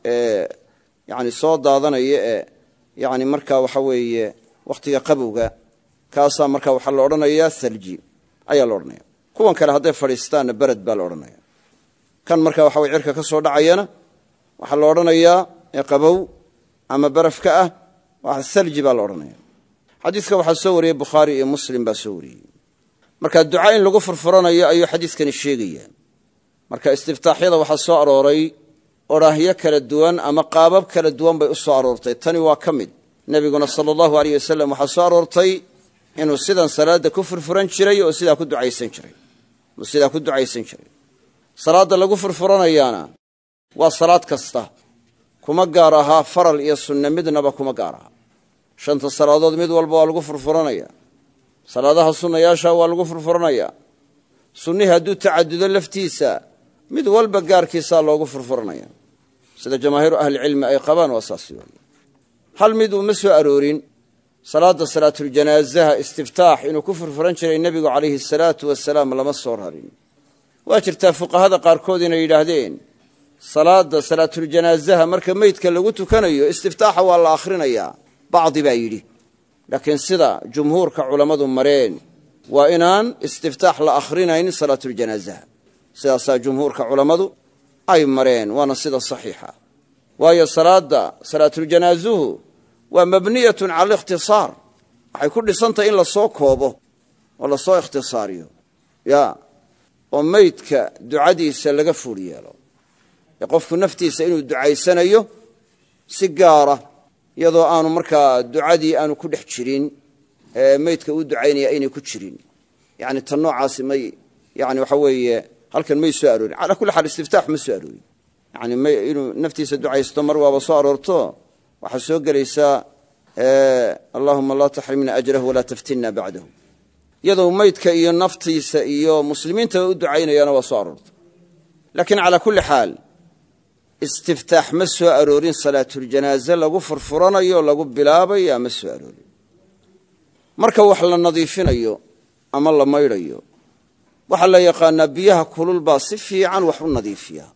yani soo daadanaya yani markaa waxa weeye wakhtiga qabowga kaasaa markaa waxaa la odhanayaa thalji ayaa la odhanaya kuwan kale hadday fadhiistaanna berad baa la odhanaya kan markaa waxa weye cirka ka soo dhacayana waxaa la odhanayaa qabow ama barafka ah waa thalji baa la odhanaya xadiiska waxaa soo wariyey bukhaari iyo muslim baa soo wariyey marka duca in lagu furfuranayo ayuu xadiiskani sheegayaa marka istiftaaxyada waxaa soo arooray odhaahyo kala duwan ama qaabab kala duwan bay u soo aroortay tani waa ka mid nebiguna sala allahu aleyh wasalam waxaa soo aroortay inuu sidan salaadda ku furfuran jiray oo sidaa ku ducaysan jiray salaadda lagu furfuranayaana waa salaad kasta kuma gaar ahaa faral iyo sunne midnaba kuma gaar aha 5 salaadood mid walba waa lagu furfuranaya salaadaha sunnayaasha waa lagu furfuranaya sunnihi hadduu tacadudo laftiisa mid walba gaarkiisaa loogu furfuranaya sida jamaahiiru ahlicilmi ay qabaan waa saasi weeye hal mid uma soo aroorin salaada salaatuljanaazaha istiftaax inuu ku furfuran jiray nebigu calayhi salaatu wasalaam lama soo rarin waa jirtaa fuqahada qaarkood inay yidhaahdeen salaada salaatuljanaazaha marka meydka lagu tukanayo istiftaaxa waa la akhrinayaa bacdi baa yidhi laakiin sida jumhuurka culammadu mareen waa inaan istiftaax la akhrinayn salaatuljanaazaha sidaasaa jumhuurka culammadu ay mareen waana sida saxiixa waayo salaatuljanaazuhu waa mabniyatun cala alikhtisaar waxay ku dhisantahay in lasoo koobo oo lasoo ikhtisaariyo oo meydka ducadiisa laga fuul yeelo ee qofku naftiisa inuu ducaysanayo si gaara iyadoo aanu markaa ducadii aanu ku dhex jirin meydka uu ducaynaya aynay ku jirin yani tan noocaasi may yani waxa weeye halkan may soo aroorin calaa kulli xaal istiftaax ma soo aroorin yani inuu naftiisa ducaysto mar waaba soo aroorto waxaa soo gelaysaa allahuma laa taxrimna ajrahu walaa taftinna bacdahu iyadoo meydka iyo naftiisa iyo muslimiintaba u ducaynayaana waa soo aroorto laakiin calaa kulli xaal istiftaax ma soo aroorin salaatuljanaaze lagu furfuranayo lagu bilaabaya ma soo aroorin marka wax la nadiifinayo ama la maydhayo waxaa la yaqaanaa biyaha kulul baa si fiican wax u nadiifiya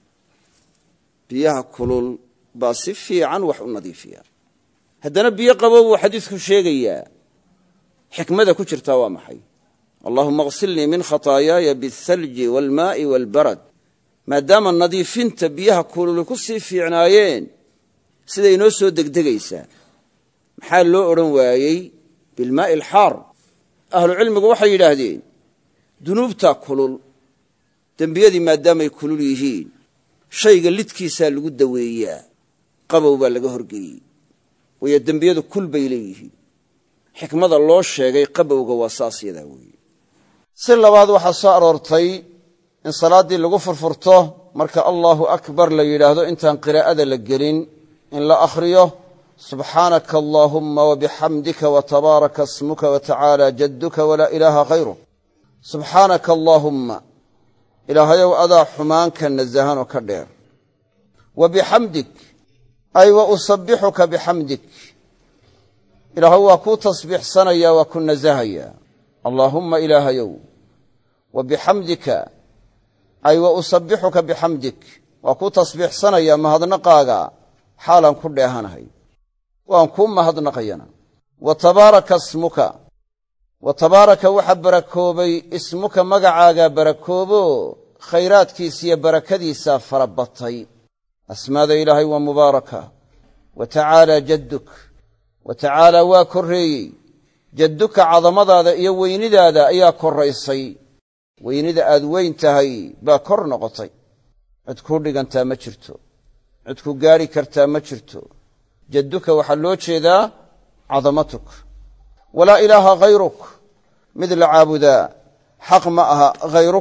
haddana biyo qabow buu xadiidku sheegayaa xikmada ku jirtaa waa maxay allahuma ighsilnii min khataayaaya biالthalji wاlmaa'i wاlbarad maadaama nadiifinta biyaha kululi ku sii fiicnaayeen siday inoo soo degdegaysaa maxaa loo odhan waayey bilmaa'i alxaar ahlucilmigu waxay yidhaahdeen dunuubtaa kulul dembiyadii maadaamay kulul yihiin shayga lidkiisaa lagu daweeyaa qabow baa laga horgeeyey waayo dembiyadu kul bay leeyihiin xikmada loo sheegay qabowga waa saas yadaa weeye si labaad waxaa soo aroortay in salaaddii lagu furfurto marka allaahu akbar la yidhaahdo intaan qiraa'ada la gelin in la akhriyo subxaanaka allaahumma wabixamdika watabaaraka smuka watacaala jadduka walaa ilaaha hayruk subxaanaka allaahumma ilaahayow adaa xumaanka nasahanoo ka dheer wabixamdik ay wa usabbixuka bixamdik ilaahay waa kuu tasbiixsanaya waa ku nasahaya allaahumma ilaahayow wabixamdika ay wa usabbixuka bixamdik waa kuu tasbiixsanaya mahadnaqaaga xaalaan ku dheehanahay waan kuu mahadnaqayana wa tabaaraka smuka wa tabaaraka waxa barakoobay ismuka magacaagaa barakoobo khayraadkiisiiyo barakadiisaa farabatay asmaada ilaahay waa mubaaraka wa tacaalaa jadduk wa tacaalaa waa korreeyey jadduka cadamadaada iyo weynidaada ayaa korraysay weynida aad weyn tahay baa kor noqotay cid kuu dhigantaa ma jirto cid ku gaadhi kartaa ma jirto jadduka waxaa loo jeedaa cadamatuk walaa ilaaha hayruk mid la caabudaa xaq ma aha hayruka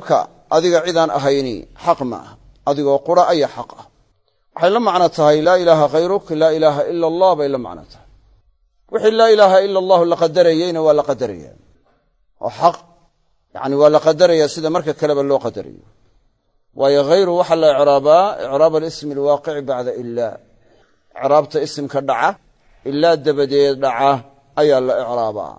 adiga cidaan ahayni xaq ma ah adigoo qura ayaa xaq ah waxay la macno tahay laa ilaaha hayruk laa ilaaha ila allah bay la macno tahay wixii laa ilaaha ila allahu la qadarayeyna waa la qadaraya oo xaq yani waa la qadaraya sida marka kaleba loo qadarayo waayo hayru waxaa la icraabaa icraab alismi alwaaqici bacda ilaa icraabta isimka dhaca ilaa dabadeed dhaca ayaa la icraabaa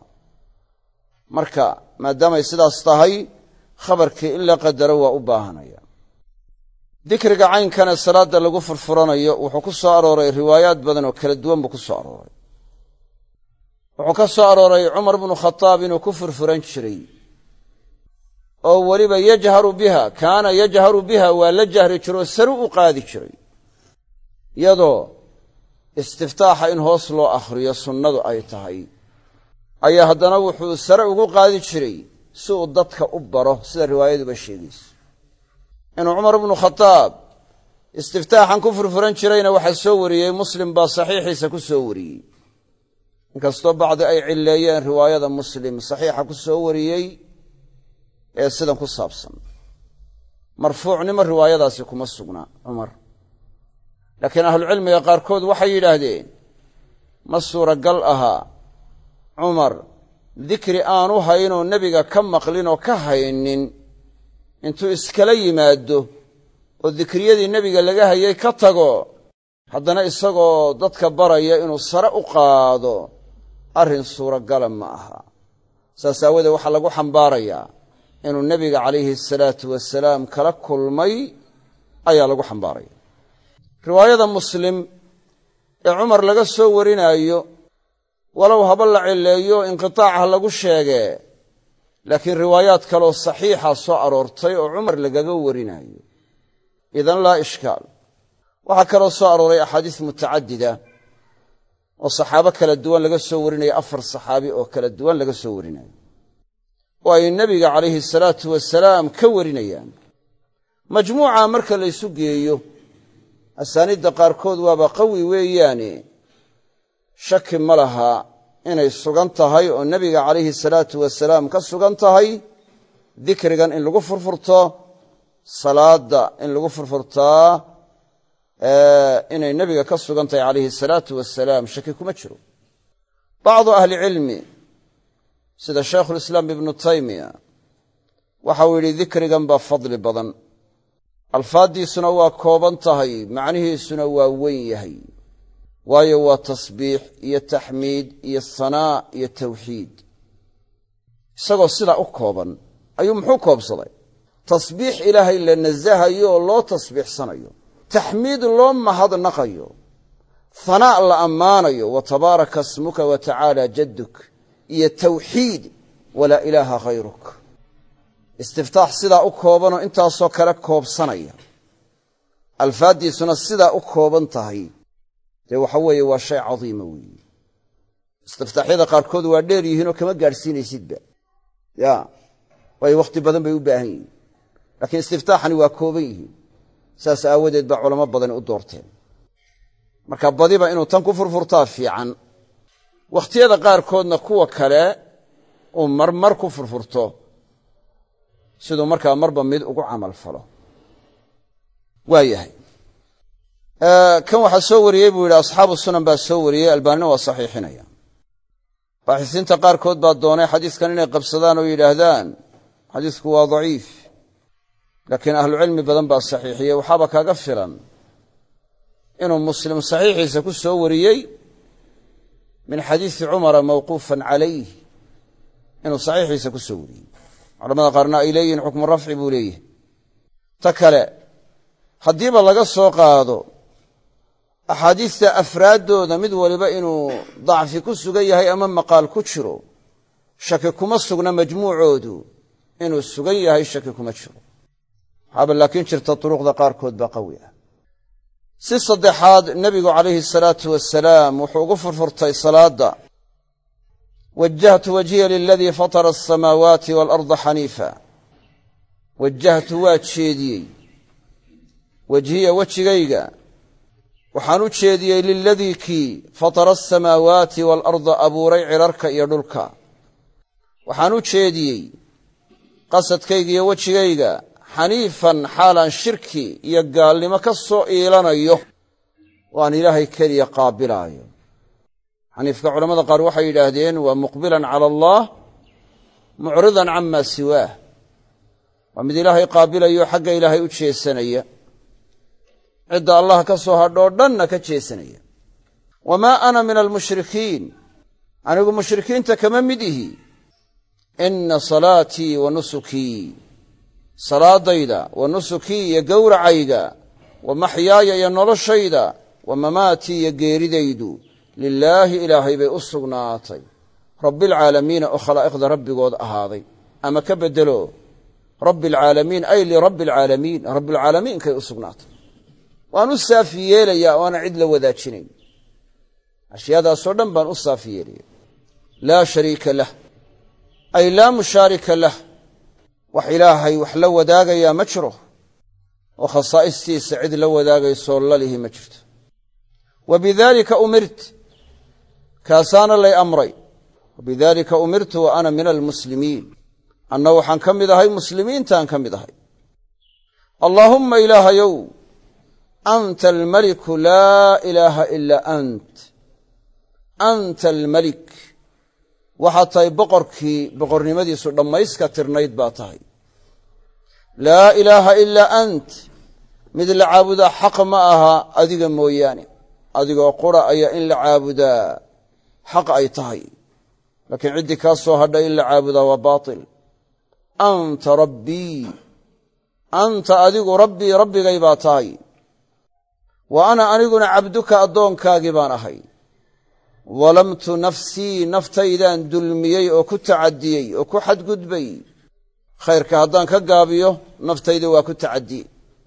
marka maadaamay sidaas tahay khabarkii in la qadaro waa u baahanaya dikriga caynkana salaada lagu furfuranayo wuxuu ku soo arooray riwaayaad badan oo kala duwan buu ku soo arooray wuxuu ka soo arooray cumar bnu khataab inuu ku furfuran jiray oo weliba yajharu biha kaana yajharu biha waa la jahri jiroo sare u qaadi jiray iyadoo istiftaaxa in hoos loo akhriyo sunnadu ay tahay ayaa haddana wuxuu sare ugu qaadi jiray si uu dadka u baro sida riwaayaduba sheegayso inuu cumar bnu khataab istiftaaxan ku furfuran jirayna waxaa soo wariyey muslim baa saxiixiisa ku soo wariyey inkastoo bacdi ay cilleeyeen riwaayada muslim saxiixa ku soo wariyey ee sidan ku saabsan marfuucnimo riwaayadaasi kuma sugna cumar laakiin ahlucilmiga qaarkood waxay yidhaahdeen ma suuragal ahaa cumar dikri aanu haynoo nebiga ka maqlin oo ka haynin intuu iskala yimaado oo dikriyadii nebiga laga hayay ka tago haddana isagoo dadka baraya inuu sare u qaado arrin suuragala ma aha saas aawadeed waxaa lagu xambaarayaa inuu nebiga calayhi asalaatu wasalaam kala kulmay ayaa lagu xambaaraya riwaayada muslim ee cumar laga soo warinaayo walow haba la cilleeyo inqitaaca lagu sheegee laakiin riwaayaad kaleoo saxiixa soo aroortay oo cumar lagaga warinaayo idan laa ishkaal waxaa kaloo soo arooray axaadiis mutacadida oo saxaabo kala duwan laga soo warinayo 4 saxaabi oo kala duwan laga soo warinayo oo ay nebiga calayhi salaatu wasalaam ka warinayaan majmuuca marka la isu geeyo asaaniidda qaarkood waaba qawi weeyaane shaki ma laha inay sugan tahay oo nebiga calayhi salaatu wasalaam ka sugan tahay dikrigan in lagu furfurto salaada in lagu furfurtaa inay nebiga ka sugan tahay calayhi salaatu wasalaam shaki kuma jiro bacdu ahlicilmi sida shaykhulislaam ibnu taymiya waxa uu yidhi dikrigan baa fadli badan alfaaddiisuna waa kooban tahay macnihiisuna waa weyn yahay waayo waa tasbiix iyo taxmiid iyo sanaa iyo tawxiid isagoo sidaa u kooban ayuu muxuu koobsaday tasbiix ilaahay la nasahayo oo loo tasbiixsanayo taxmiid loo mahadnaqayo hanaa la ammaanayo wa tabaaraka smuka wa tacaala jadduk iyo tawxiid walaa ilaaha hayruk istiftaax sidaa u koobanoo intaasoo kale koobsanaya alfaaddiisuna sidaa u kooban tahay dee waxa weeye waa shay cadiima weeye istiftaaxyada qaarkood waa dheer yihiinoo kama gaadhsiinaysidba ya waayo wakhti badan bay u baahan yihiin laakiin istiftaaxani waa kooban yihiin saas aawadeed baa culamo badani u doorteen marka badiba inuu tan ku furfurtaa fiican wakhtiyada qaarkoodna kuwa kale uu marmar ku furfurto siduu markaa marba mid ugu camal falo waa yahay kan waxaa soo wariyey buu yidhi asxaabu sunan baa soo wariyey albaanina waa saxiixinaya baaxisiinta qaarkood baa doonay xadiiskan inay qabsadaan oo yidhaahdaan xadiisku waa daciif laakiin ahlucilmi badan baa saxiixiyey waxaaba kaaga filan inuu muslim saxiixiisa ku soo wariyey min xadiisi cumara mawquufan calayh inuu saxiixiisa ku soo wariyey culamada qaarna ay leeyihin xukmu rafci buu leeyahay ta kale haddiiba laga soo qaado axaadiista afraaddooda mid waliba inuu dacfi ku sugan yahay ama maqaal ku jiro shaki kuma sugna majmuucoodu inuu sugan yahay shaki kuma jiro waxaaba laakiin jirta duruqda qaarkood baa qawi ah si saddexaad nebigu calayhi salaatu wasalaam wuxuu ugu furfurtay salaadda wajjahtu wajhiya liladii fatara asamaawaati waalarda xaniifa wajjahtu waa jeediyey wajhiya wejigayga waxaan u jeediyey liladii kii fatara asamaawaati waalarda abuuray cirarka iyo dhulka waxaan u jeediyey qasadkayga iyo wejigayga xaniifan xaalan shirki iyo gaalnimo ka soo iilanayo oo aan ilaahay keliya qaabilaayo. xaniifka culammada qaar waxay yidhaahdeen waa muqbilan cala allah mucridan camaa siwaah, waa mid ilaahay qaabilayo xagga ilaahay u jeesanaya, cidda allah ka soo hadhoo dhanna ka jeesanaya. wamaa ana min almushrikiin, anigu mushrikiinta kama mid ihi. inna salaatii wa nusukii, salaadayda wa nusukii iyo gowracayga, wa maxyaaya iyo noloshayda, wa mamaatii iyo geeridaydu lilaahi ilaahay bay u sugnaatay, rabbialcaalamiina oo khalaa'iqda rabbigood ahaaday. ama ka beddelo rabbialcaalamiin ay lirabbi alcaalamiin, rabbialcaalamiinkay u sugnaatay. waan u saafi yeelayaa oo aanan cid la wadaajinayn. ashyaadaasoo dhan baan u saafi yeelaya. laa shariika lah ay laa mushaarika lah, wax ilaahay wax la wadaagayaa ma jiro oo khasaa'istiisa cid la wadaagaysoo lalihi ma jirto. wa bidaalika umirt, kaasaana lay amray. wa bidaalika umirtu wa ana min almuslimiin, anna waxaan ka mid ahay muslimiintaan ka mid ahay. allaahumma ilaahayow anta almaliku laa ilaaha ilaa ant, anta almalik, waxaad tahay boqorkii boqornimadiisu dhammayska tirnayd baa tahay. laa ilaaha ilaa ant, mid la caabudaa xaq ma aha adiga mooyaane, adigoo qura ayaa in la caabudaa xaq ay tahay, laakiin ciddii kaa soo hadhay in la caabudaa waa baatil. anta rabbii, anta adigu rabbii rabbigay baa tahay. wa ana aniguna cabduka addoonkaagii baan ahay. dalamtu nafsii, naftaydaan dulmiyey oo ku tacadiyey oo ku xadgudbay. khayrka haddaan ka gaabiyo naftayda waa ku tacadiyey,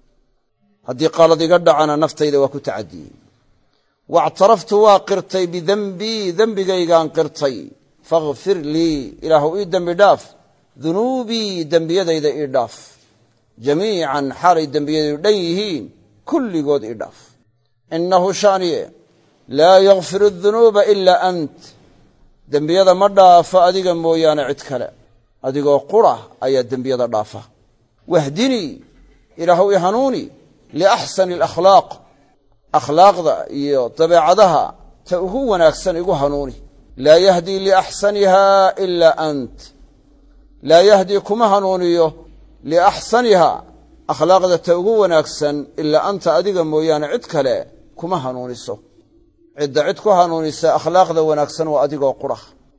haddii qalad iga dhacana naftayda waa ku tacadiyey. waactaraftu waa qirtay bidenbii, dembigaygaan qirtay. fakhfir lii, ilaahu ii dembi dhaaf. dunuubii, dembiyadayda ii dhaaf. jamiican xaalay dembiyadaydu dhan yihiin, kulligood ii dhaaf. innahu shaaniye laa yakfiru dunuuba ilaa ant, dembiyada ma dhaafo adiga mooyaane cid kale, adigoo qura ayaa dembiyada dhaafa. wahdinii, ilaahu i hanuuni, liaxsani alakhlaaq, akhlaaqda iyo dabeecadaha ta ugu wanaagsan igu hanuuni. laa yahdii liaxsanihaa ilaa ant, laa yahdii kuma hanuuniyo liaxsanihaa, akhlaaqda ta ugu wanaagsan ilaa anta adiga mooyaane cid kale kuma hanuuniso. cidda cid ku hanuunisa akhlaaqda wanaagsan waa adigoo qura.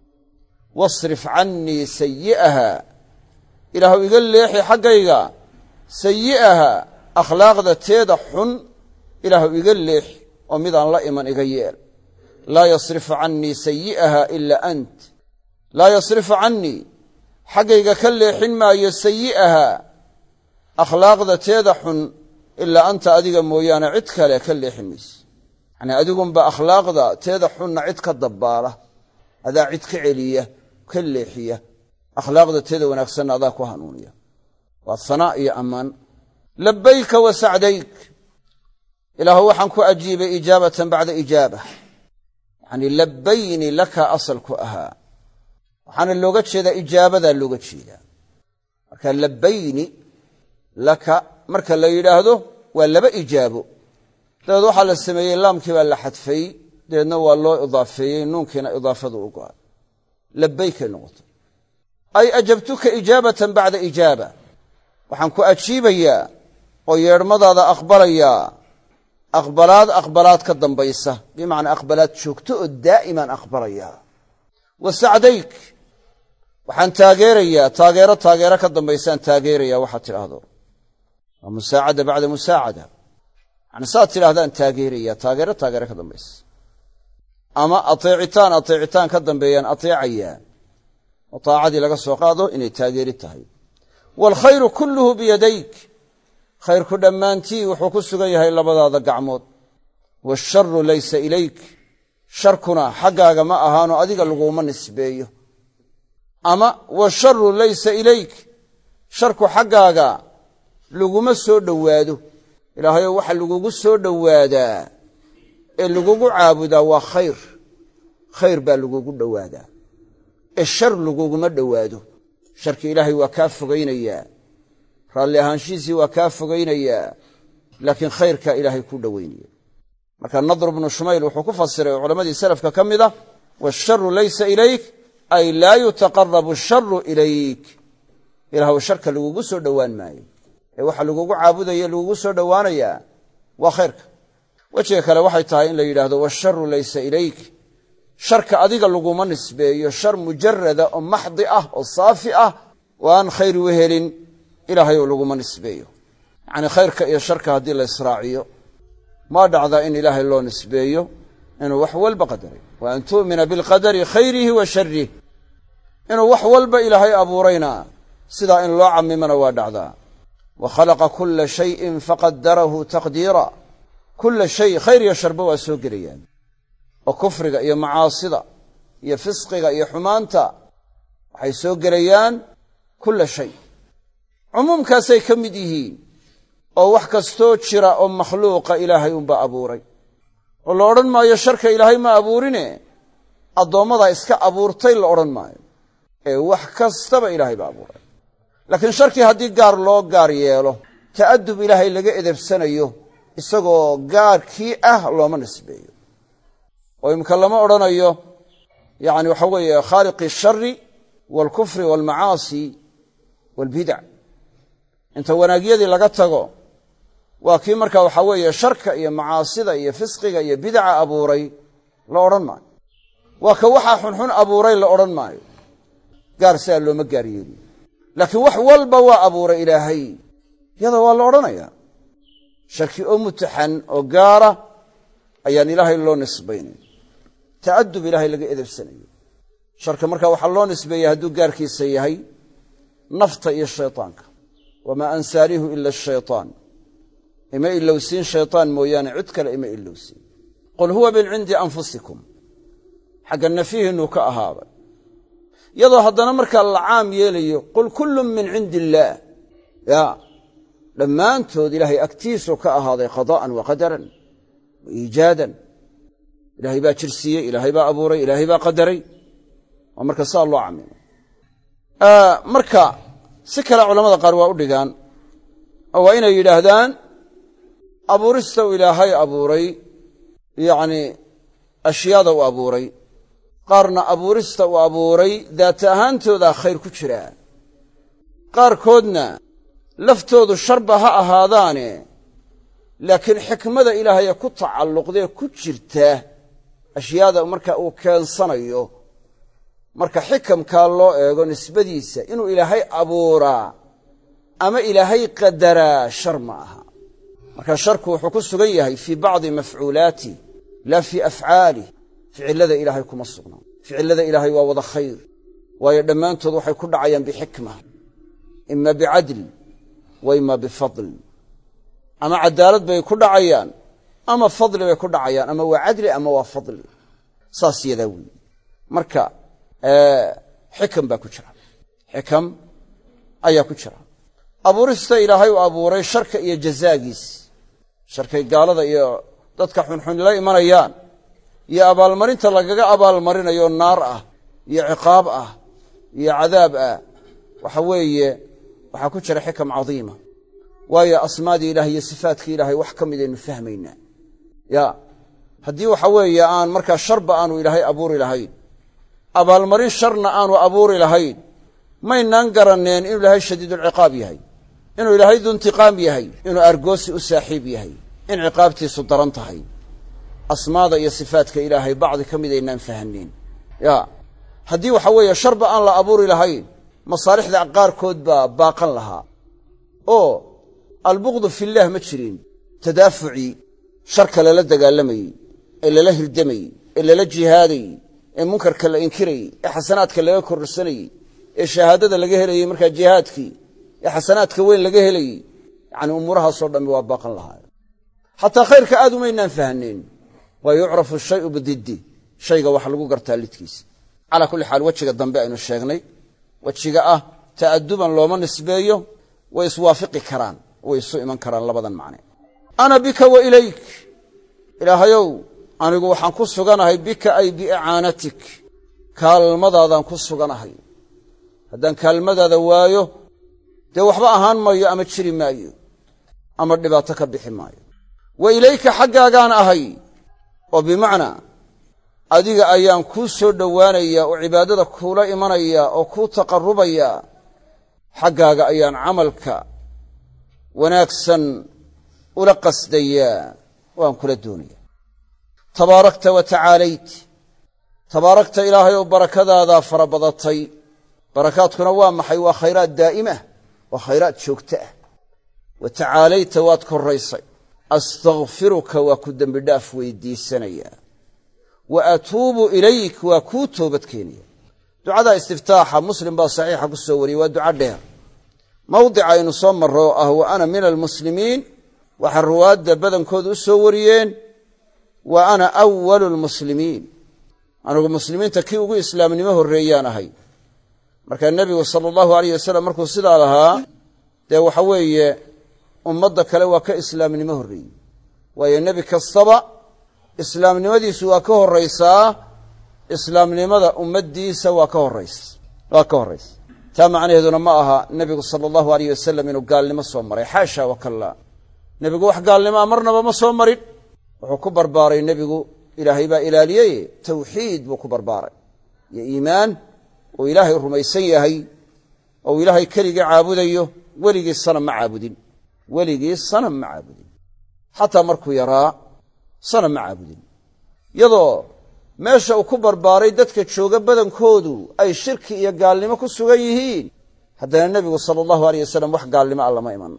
wasrif cannii sayi'aha, ilaahu iga leexi xaggayga sayi'aha, akhlaaqda teeda xun ilaahu iga leexi oo midaan la iman iga yeel. laa yasrifu cannii sayi'aha ilaa ant, laa yasrifu cannii, xaggayga ka leexin maayo sayi'aha, akhlaaqda teeda xun ilaa anta adiga mooyaane cid kale ka leexin mayse. yacnii adigunba akhlaaqda teeda xunna cid ka dabbaala, adaa cid ka celiya, ka leexiya. akhlaaqda teeda wanaagsanna adaa ku hanuuniya. waa sanaa iyo ammaan. labbayka wa sacdayk, ilaahu waxaan ku ajiibay ijaabatan bacda ijaaba. yacnii labbayni laka asalku ahaa, waxaana looga jeedaa ijaabadaa looga jeedaa. marka labbayni laka marka la yidhaahdo waa laba ijaabo. dabeed waxaa la sameeyey laamkii baa la xadfay, dabeedna waa loo idaafeeyey, nuunkiina idaafadu u go'ay. labbaykay noqotay. ay ajabtuka ijaabatan bacda ijaaba, waxaan ku ajiibayaa oo yeedhmadaada aqbalayaa aqbalaad ka dambaysa, bimacnaa aqbalaad joogto oo daa'imaan aqbalayaa. wa sacdayk, waxaan taageerayaa taageero ka dambaysaan taageerayaa waxaad tidhaahdo. waa musaacada bacda musaacada, yani saad tidhahdaan taageerayaa taageero ka dambaysa. ama ateecitaan ka dambeeyaan ateecayaa, oo taacadii laga soo qaado inay taageeri tahay. waalkhayru kulluhu biyadayk, khayrku dhammaantii wuxuu ku sugan yahay labadaada gacmood. waasharu laysa ilayk, sharkuna xaggaaga ma ahaano adiga laguma nisbeeyo. ama washaru laysa ilayk, sharku xaggaaga laguma soo dhowaado. ilaahayow waxa lagugu soo dhowaadaa ee lagugu caabudaa waa khayr baa lagugu dhowaadaa, ee shar laguguma dhowaado. sharki ilaahay waa kaa fogaynayaa, raalli ahaanshiisii waa kaa fogaynayaa laakiin khayrkaa ilaahay ku dhowaynaya marka nadr ibnu shumayl wuxuu ku fasiray oo culammadii salafka ka mid ah waasharu laysa ilayk ay laa yutaqarabu asharu ilayk ilaahw sharka lagugu soo dhowaan maayo ee waxa lagugu caabudaya lagugu soo dhowaanayaa waa khayrka wejiga kale waxay tahay in la yidhaahdo waasharu laysa ilayk sharka adiga laguma nisbeeyo shar mujarada oo maxdi ah oo saafi ah oo aan khayr u helin ilaahay oo laguma nisbeeyo yacni khayrka iyo sharka haddii la israaciyo ma dhacda in ilaahay loo nisbeeyo inuu wax walba qadaray wa an tu'mina bilqadari khayrihi wa sharrih inuu wax walba ilaahay abuurayna sidaa in loo camimana waa dhacdaa wa khalaqa kulla shayin faqadarahu taqdiira kulla shay khayr iyo sharba waa soo gelayaan oo kufriga iyo macaasida iyo fisqiga iyo xumaanta waxay soo gelayaan kulla shay cumuumkaasay ka mid yihiin oo wax kastoo jira oo makhluuqa ilaahay unbaa abuuray oo la odhan maayo sharka ilaahay ma abuurine addoommadaa iska abuurtay la odhan maayo ee wax kastaba ilaahay baa abuuray laakiin sharkii haddii gaar loo gaar yeelo ta'adub ilaahay laga edebsanayo isagoo gaarkii ah looma nisbeeyo oo imka lama odhanayo yacni waxa weeye khaaliqi ashari waalkufri waalmacaasi waalbidac inta wanaagyadii laga tago waa kii markaa waxaa weeye sharka iyo macaasida iyo fisqiga iyo bidaca abuuray la odhan maayo waa ka waxaa xunxun abuuray la odhan maayo gaar sidaa looma gaar yeeliyo laakiin wax walba waa abuuray ilaahay yada waa la odhanayaa sharki oo mutaxan oo gaara ayaan ilaahay loo nisbaynayn ta'adub ilaahay laga edebsanayo sharka markaa waxaa loo nisbeeya hadduu gaarkiisa yahay nafta iyo shaytaanka wamaa ansaanihu ila ashaytaan ima ilowsiin shaytaan mooyaane cid kale ima ilowsiin qul huwa min cindi anfusikum xagga nafihiinuu ka ahaaday iyadoo haddana markaa la caam yeelayo qul kullun min cindi illaah yaa dhammaantood ilaahay agtiisuu ka ahaaday qadaa'an wa qadaran wa iijaadan ilaahay baa jirsiiyey ilaahay baa abuuray ilaahay baa qadaray waa marka saa loo camimo marka si kale culamada qaar waa u dhigaan oo waa inay yidhaahdaan abuurista uu ilaahay abuuray yacni ashyaada uu abuuray qaarna abuurista uu abuuray daata ahaantoodaa khayr ku jiraa qaarkoodna laftoodu sharba ha ahaadaane laakiin xikmada ilaahaya ku tacalluqdee ku jirta ashyaada marka uu keensanayo marka xikamkaa loo eego nisbadiisa inuu ilaahay abuuraa ama ilaahay qadaraa shar ma aha marka sharku wuxuu ku sugan yahay fii bacdi mafcuulaati laa fii afcaalih ficillada ilaahay kuma sugnaa ficillada ilaahay waa wada khayr waayo dhammaantood waxay ku dhacayaan bixikma ima bicadl wa ima bifadl ama cadaalad bay ku dhacayaan ama fadli bay ku dhacayaan ama waa cadli ama waa fadli saas yadaa weeye marka xikam baa ku jira xikam ayaa ku jira abuurista ilaahay uu abuuray sharka iyo jazaagiis sharkay gaalada iyo dadka xunxun la imanayaan iyo abaalmarinta lagaga abaalmarinayo naar ah iyo ciqaab ah iyo cadaab ah waxa weeye waxaa ku jira xikam cadiima waayo asmaadii ilahay iyo sifaadkii ilaahay wax ka midaynu fahmaynaa ya haddii waxa weeye aan markaa sharba aanu ilaahay abuuri lahayn abaalmarin sharna aanu abuuri lahayn maynaan garanneen inuu ilaahay shadiidulciqaab yahay inuu ilaahay duintiqaam yahay inuu argoosi u saaxiib yahay in ciqaabtiisu daran tahay asmaada iyo sifaadka ilaahay bacdi ka midaynaan fahaneen ya haddii waxa weeye sharba aan la abuuri lahayn masaalixda qaarkood baa baaqan lahaa oo albuqdu fillaah ma jirin tadaafucii sharka lala dagaalamayey ee lala hirdamayey ee lala jihaadayey ee munkarka la inkirayey ee xasanaadka laga kororsanayey ee shahaadada laga helayey markaa jihaadkii ee xasanaadka weyn laga helayey yacni umuurahaasoo dhammi waa baaqan lahaa xataa khayrka aad umaynaan fahaneen waa yucrafu shayu bididdi shayga waxa lagu gartaa lidkiisa calaa kulli xaal wejiga dambe aynu sheegnay wejiga ah ta'aduban looma nisbeeyo way iswaafiqi karaan way isu iman karaan labadan macne ana bika wa ilayk ilaahayow anigu waxaan ku suganahay bika ay biicaanatik kaalmadaadaan ku suganahay haddaan kaalmadaada waayo dee waxba ahaan maayo ama jiri maayo ama dhibaato ka bixi maayo. wa ilayka xaggaagaan ahay, oo bimacnaa adiga ayaan kuu soo dhowaanaya oo cibaadada kuula imanaya oo kuu taqarrubaya, xaggaaga ayaan camalka wanaagsan ula qasdayaa waan kula doonaya. tabaarakta wa tacaalayt, tabaarakta ilaahay oo barakadaadaa fara badatay. barakaadkuna waa maxay? waa khayraad daa'imah, waa khayraad joogta ah. wa tacaalayta waad korraysay. astakfiruka waa ku dembi dhaaf weydiisanayaa. wa atuubu ilayk waa kuu toobad keenaya. ducada istiftaaxa muslim baa saxiixa ku soo wariyey, waa duca dheer. mawdica aynu soo marro oo ah wa ana min almuslimiin waxaa ruwaadda badankooda u soo wariyeen wa ana awalu lmuslimiin, anugu muslimiinta kii ugu islaamnimo horreeyaan ahay. markaa nebigu sala allahu alayh wasalam markuu sidaa lahaa, dee waxa weeye ummadda kale waa ka islaamnimo horreeyey, waayo nebi kastaba islaamnimadiisu waa ka horraysaa islaamnimada ummaddiisa waa ka horraysa. taa macnaheeduna ma aha nebigu sala allahu alayh wasalam inuu gaalnimo soo maray, xaasha wakallaa. nebigu wax gaalnimaa marnaba ma soo marin. wuxuu ku barbaaray nebigu, ilaahay baa ilaaliyey, tawxiid buu ku barbaaray iyo iimaan, oo ilaahay rumaysan yahay oo ilaahay keligii caabudayo. weligii sanam ma caabudin, xataa markuu yaraa sanam ma caabudin. iyadoo meesha uu ku barbaaray dadka jooga badankoodu ay shirki iyo gaalnimo ku sugan yihiin, haddana nebigu sala allahu alayh wasalam wax gaalnimo ah lama iman.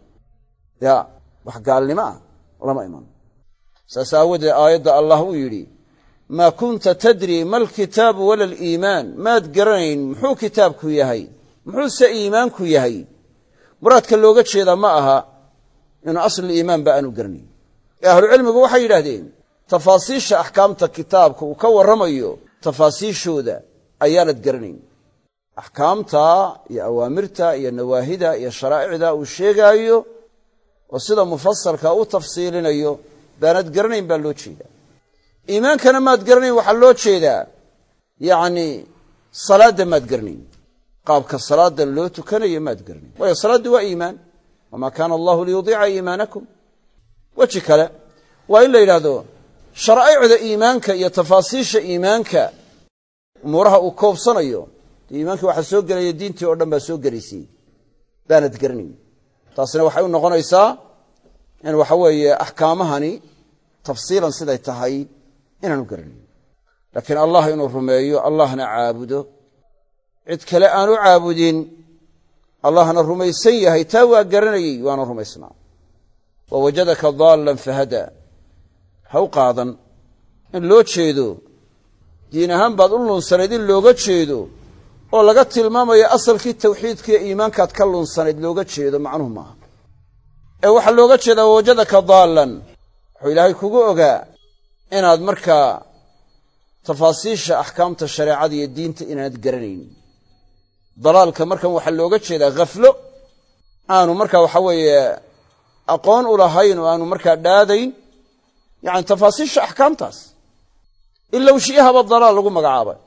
wax gaalnimo ah lama iman. saas aawadeed aayadda allah uu yidhi, maa kunta tadri ma alkitaabu wala aliimaan, maad garanayn muxuu kitaabku yahay, muxuuse iimaanku yahay. muraadka looga jeedaa ma aha inuu asli iimaanba aanu garanayn. ahlucilmigu waxay yidhaahdeen tafaasiisha axkaamta kitaabka uu ka warramayo, tafaasiishooda ayaanad garanayn. axkaamta iyo awaamirta iyo nawaahida iyo sharaa'icda uu sheegaayo oo sida mufasalka u tafsiilinayo baanad garanayn baa loo jeedaa. iimaankana maad garanayn waxaa loo jeedaa yacni salaadda maad garanayn, qaabka salaadan loo tukanayo maad garanayn, waayo salaaddii waa iimaan. wamaa kaana allahu liyudiica iimaanakum. weji kale waa in la yidhaahdo sharaa'icda iimaanka iyo tafaasiisha iimaanka umuuraha uu koobsanayo, iimaankii waxaa soo gelaya diintii oo dhan baa soo gelaysay, baanad garanayn. taasina waxay u noqonaysaa in waxa weeye axkaamahani tafsiilan siday tahay inaanu garanayn. laakiin allah inuu rumeeyo, allahna caabudo, cid kale aanu caabudin, allahna rumaysan yahay, taa waa garanayey waana rumaysnaa. wa wajadaka daallan fahadaa, ha u qaadan in loo jeedo diin ahaan baad u lunsanayd in looga jeedo oo laga tilmaamayo asalkii tawxiidkiiyo iimaankaad ka lunsanayd looga jeedo, macnuhu maaha. ee waxaa looga jeedaa wawajadaka daallan, wuxuu ilaahay kugu ogaa inaad markaa tafaasiisha axkaamta shareecada iyo diinta inaanad garanayn. dalaalka markan waxaa looga jeedaa khaflo, aanu markaa waxa weeye aqoon u lahayn oo aanu markaa dhaadayn yacni tafaasiisha axkaamtaas. ilowshiyahaba dalaal lagu magacaabay,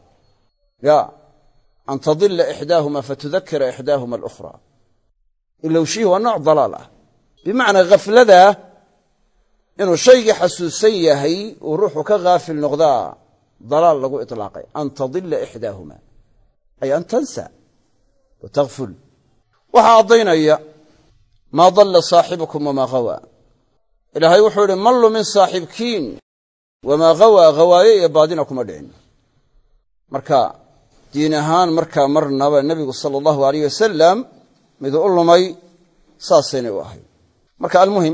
an tadila ixdaahuma fatudakira ixdaahuma alukhraa. ilowshiyih waa nooc dalaal ah, bimacnaa khafladaa inuu shaygii xasuusan yahay uu ruuxu ka haafil noqdaa dalaal lagu itlaaqay. an tadila ixdaahuma ay an tansa wa taghful. waxaa caddaynaya maa dalla saaxibukum wamaa hawaa. ilaahay wuxuu idhi ma lumin saaxiibkiin, wamaa hawaa, hawaaye iyo baadina kuma dhicin. marka diin ahaan markaa marnaba nebigu sala allahu alayh wasalam miduu u lumay saasaynay u ahayd. marka almuhim,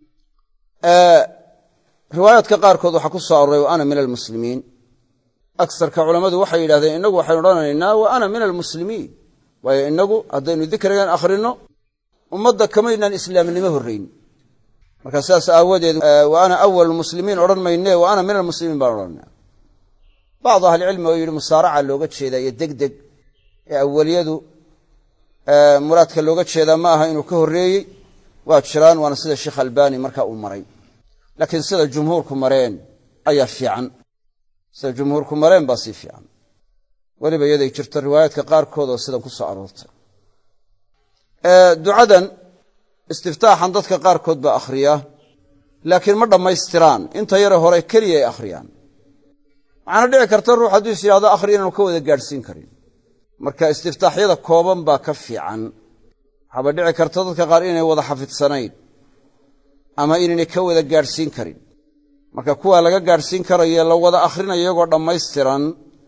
riwaayaadka qaarkood waxaa ku soo aroray wa ana min almuslimiin. agsarka culammadu waxay yidhahdeen innagu waxaynu odhanaynaa wa ana min almuslimiin, waayo innagu haddaynu dikrigan akhrinno ummadda kamaynaan islaamnimo horrayn. markaa sidaas aawadeed wa ana awal muslimiin odhan maynee wa ana min almuslimiin baan odhanaa. bacdu ahlicilmi oo yidhi musaaraca looga jeedaa iyo degdeg, ee awaliyadu muraadka looga jeedaa ma aha inuu ka horreeyey, waa jiraan, waana sida sheekh albani markaa uu maray. laakiin sida jumhuurku mareen ayaa fiican, sida jumhuurku mareen baa sii fiican. weliba iyaday jirto riwaayaadka qaarkood oo sidan ku soo aroortay. ducadan istiftaaxan dadka qaarkood baa akhriya laakiin ma dhammaystiraan inta yare hore keliya ay akhriyaan waxaana dhici karta ruux hadduu is yidhahdo akhri inaanu ka wada gaadhsiin karin marka istiftaaxyada kooban baa ka fiican waxaaba dhici karta dadka qaar inay wada xafidsanayn ama inaynay ka wada gaadhsiin karin marka kuwaa laga gaadhsiin karayo la wada akhrinayo iyagoo dhammaystiran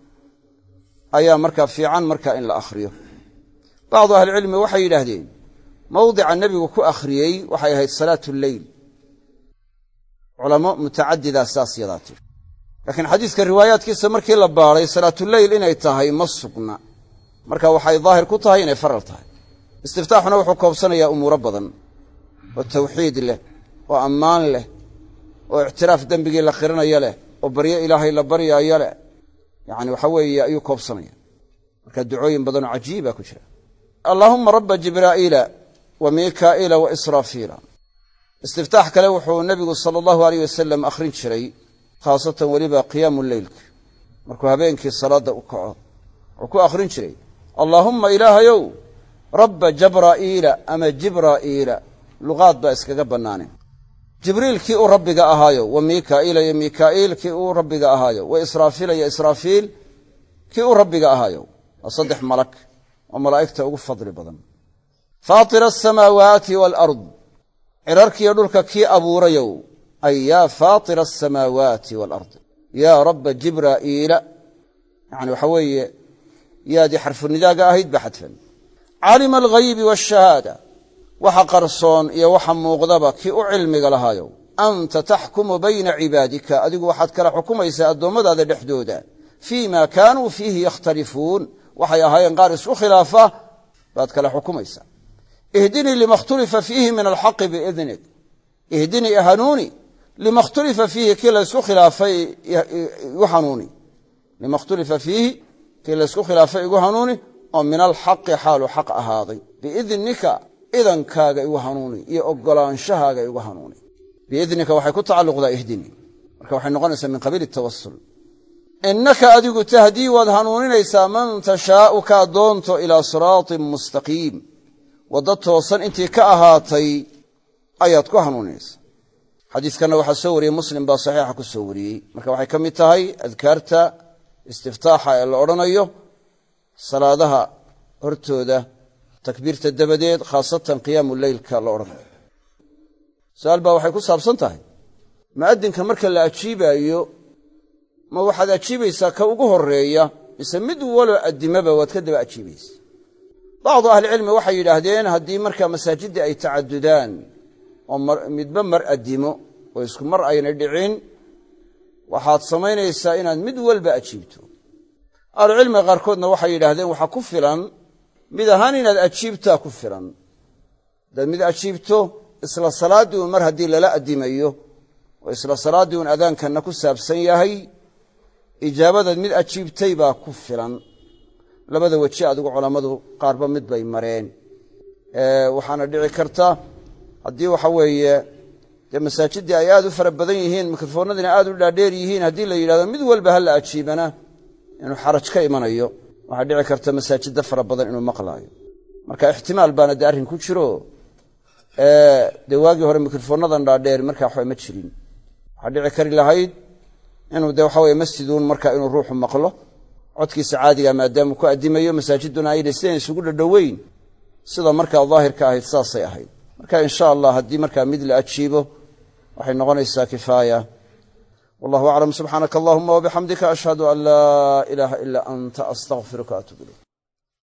ayaa markaa fiican markaa in la akhriyo bacdu ahlicilmi waxay yidhaahdeen mawdica nebigu ku akhriyey waxay ahayd salaatu lleyl culamo mutacadidaa saas yadaa tiri laakiin xadiiska riwaayaadkiisa markii la baadhay salaatuleyl inay tahay ma sugna marka waxay daahir ku tahay inay faral tahay istiftaaxuna wuxuu koobsanayaa umuuro badan oo tawxiid leh oo ammaan leh oo ictiraaf dembigii la qirinayo leh oo baryo ilaahay la baryaayo leh yacni waxa weeye ayuu koobsanaya marka ducooyin badanoo cajiiba ku jira allaahumma rabba jibraa'iila wa miikaa'iila wa israafiila istiftaax kale wuxuu nebigu sala allahu alayh wasalam akhrin jiray khaasatan weliba qiyaamu leylka markuu habeenkii salaadda u kaco wuxuu ku akhrin jiray allaahumma ilaahayow rabba jabraa'iila ama jibraa'iila luqaad baa iskaga bannaaneen jibriil kii uu rabbiga ahaayo wa miikaa'iila iyo miikaa'iil kii uu rabbiga ahaayo wa israafiila iyo israafiil kii uu rabbiga ahaayo waa 3 malag oo malaa'igta ugu fadli badan faatira asamaawaati waalard cirarkiiyo dhulka kii abuurayow ay yaa faatira asamaawaati waalard yaa rabba jibraa'iila yacni waxa weeye yaadii xarfunidaaga ahayd ba xadfan caalima alghaybi waashahaada waxa qarsoon iyo waxa muuqdaba kii u cilmiga lahaayow anta taxkumu bayna cibaadika adigu waxaad kala xukumaysaa addoommadaada dhexdooda fii ma kaanuu fiihi yakhtalifuun waxay ahaayeen qaar isku khilaafa baad kala xukumaysaa ihdinii lima khtulifa fiihi min alxaqi biidnik ihdinii hanuuni lima khtulifa fiihi kii laysku khilaafay igu hanuuni lima khtulifa fiihi kii laysku khilaafay igu hanuuni oo min alxaqi xaalu xaq ahaaday biidnika idankaaga igu hanuuni iyo ogolaanshahaaga igu hanuuni biidnika waxay ku tacalluqdaa ihdinii marka waxay noqonaysaa min qabiili tawasul innaka adigu tahdii waad hanuuninaysaa man tashaa'u kaa doonto ilaa siraatin mustaqiim waddo toosan intii ka ahaatay ayaad ku hanuuninaysaa xadiiskanna waxaa soo wariyey muslim baa saxiixa ku soo wariyey marka waxay ka mid tahay adkaarta istiftaaxa ee la odhanayo salaadaha hortooda takbiirta dabadeed khaasatan qiyaamu leylka la odhanayo su-aal baa waxay ku saabsan tahay mu'adinka marka la ajiibaayo ma waxaad ajiibaysaa ka ugu horreeya mise mid waloo addimaba waad ka daba ajiibaysa bacdu ahlicilmi waxay yidhaahdeen haddii markaa masaajidda ay tacadudaan oo midba mar addimo oo isku mar ayna dhicin waxaad samaynaysaa inaad mid walba ajiibto ahlucilmiga qaarkoodna waxay yidhaahdeen waxaa ku filan mid ahaan inaad ajiibtaa ku filan hadaad mid ajiibto isla salaaddii un mar haddii lala addimayo oo isla salaaddii un adaankanna ku saabsan yahay ijaabadaad mid ajiibtay baa ku filan labada weji adigu culammadu qaarba mid bay mareen waxaana dhici karta haddii waxa weeye dee masaajiddii ay aad u fara badan yihiin mikrofoonnadiina aad u dhaadheer yihiin haddii la yidhahdo mid walba ha la ajiibana inuu xaraj ka imanayo waxaa dhici karta masaajidda fara badan inuu maqlaayo marka ixtimaal baana dee arrin ku jiro dee waagii hore mikrofoonnadan dhaadheer markaa waxba ma jirin waxaa dhici kari lahayd inuu dee waxa weye masjiduun marka inuu ruuxu maqlo codkiisa caadiga maadaamuu ku addimayo masaajidduna ayna sidan isugu dhadhoweyn sida markaa daahirka ahayd saasay ahayd marka insha allah haddii markaa mid la ajiibo waxay noqonaysaa kifaaya wallahu aclam subxaanaka allahuma wabixamdika ashhadu an laa ilaaha ilaa anta astaqfiruka atuub ilayk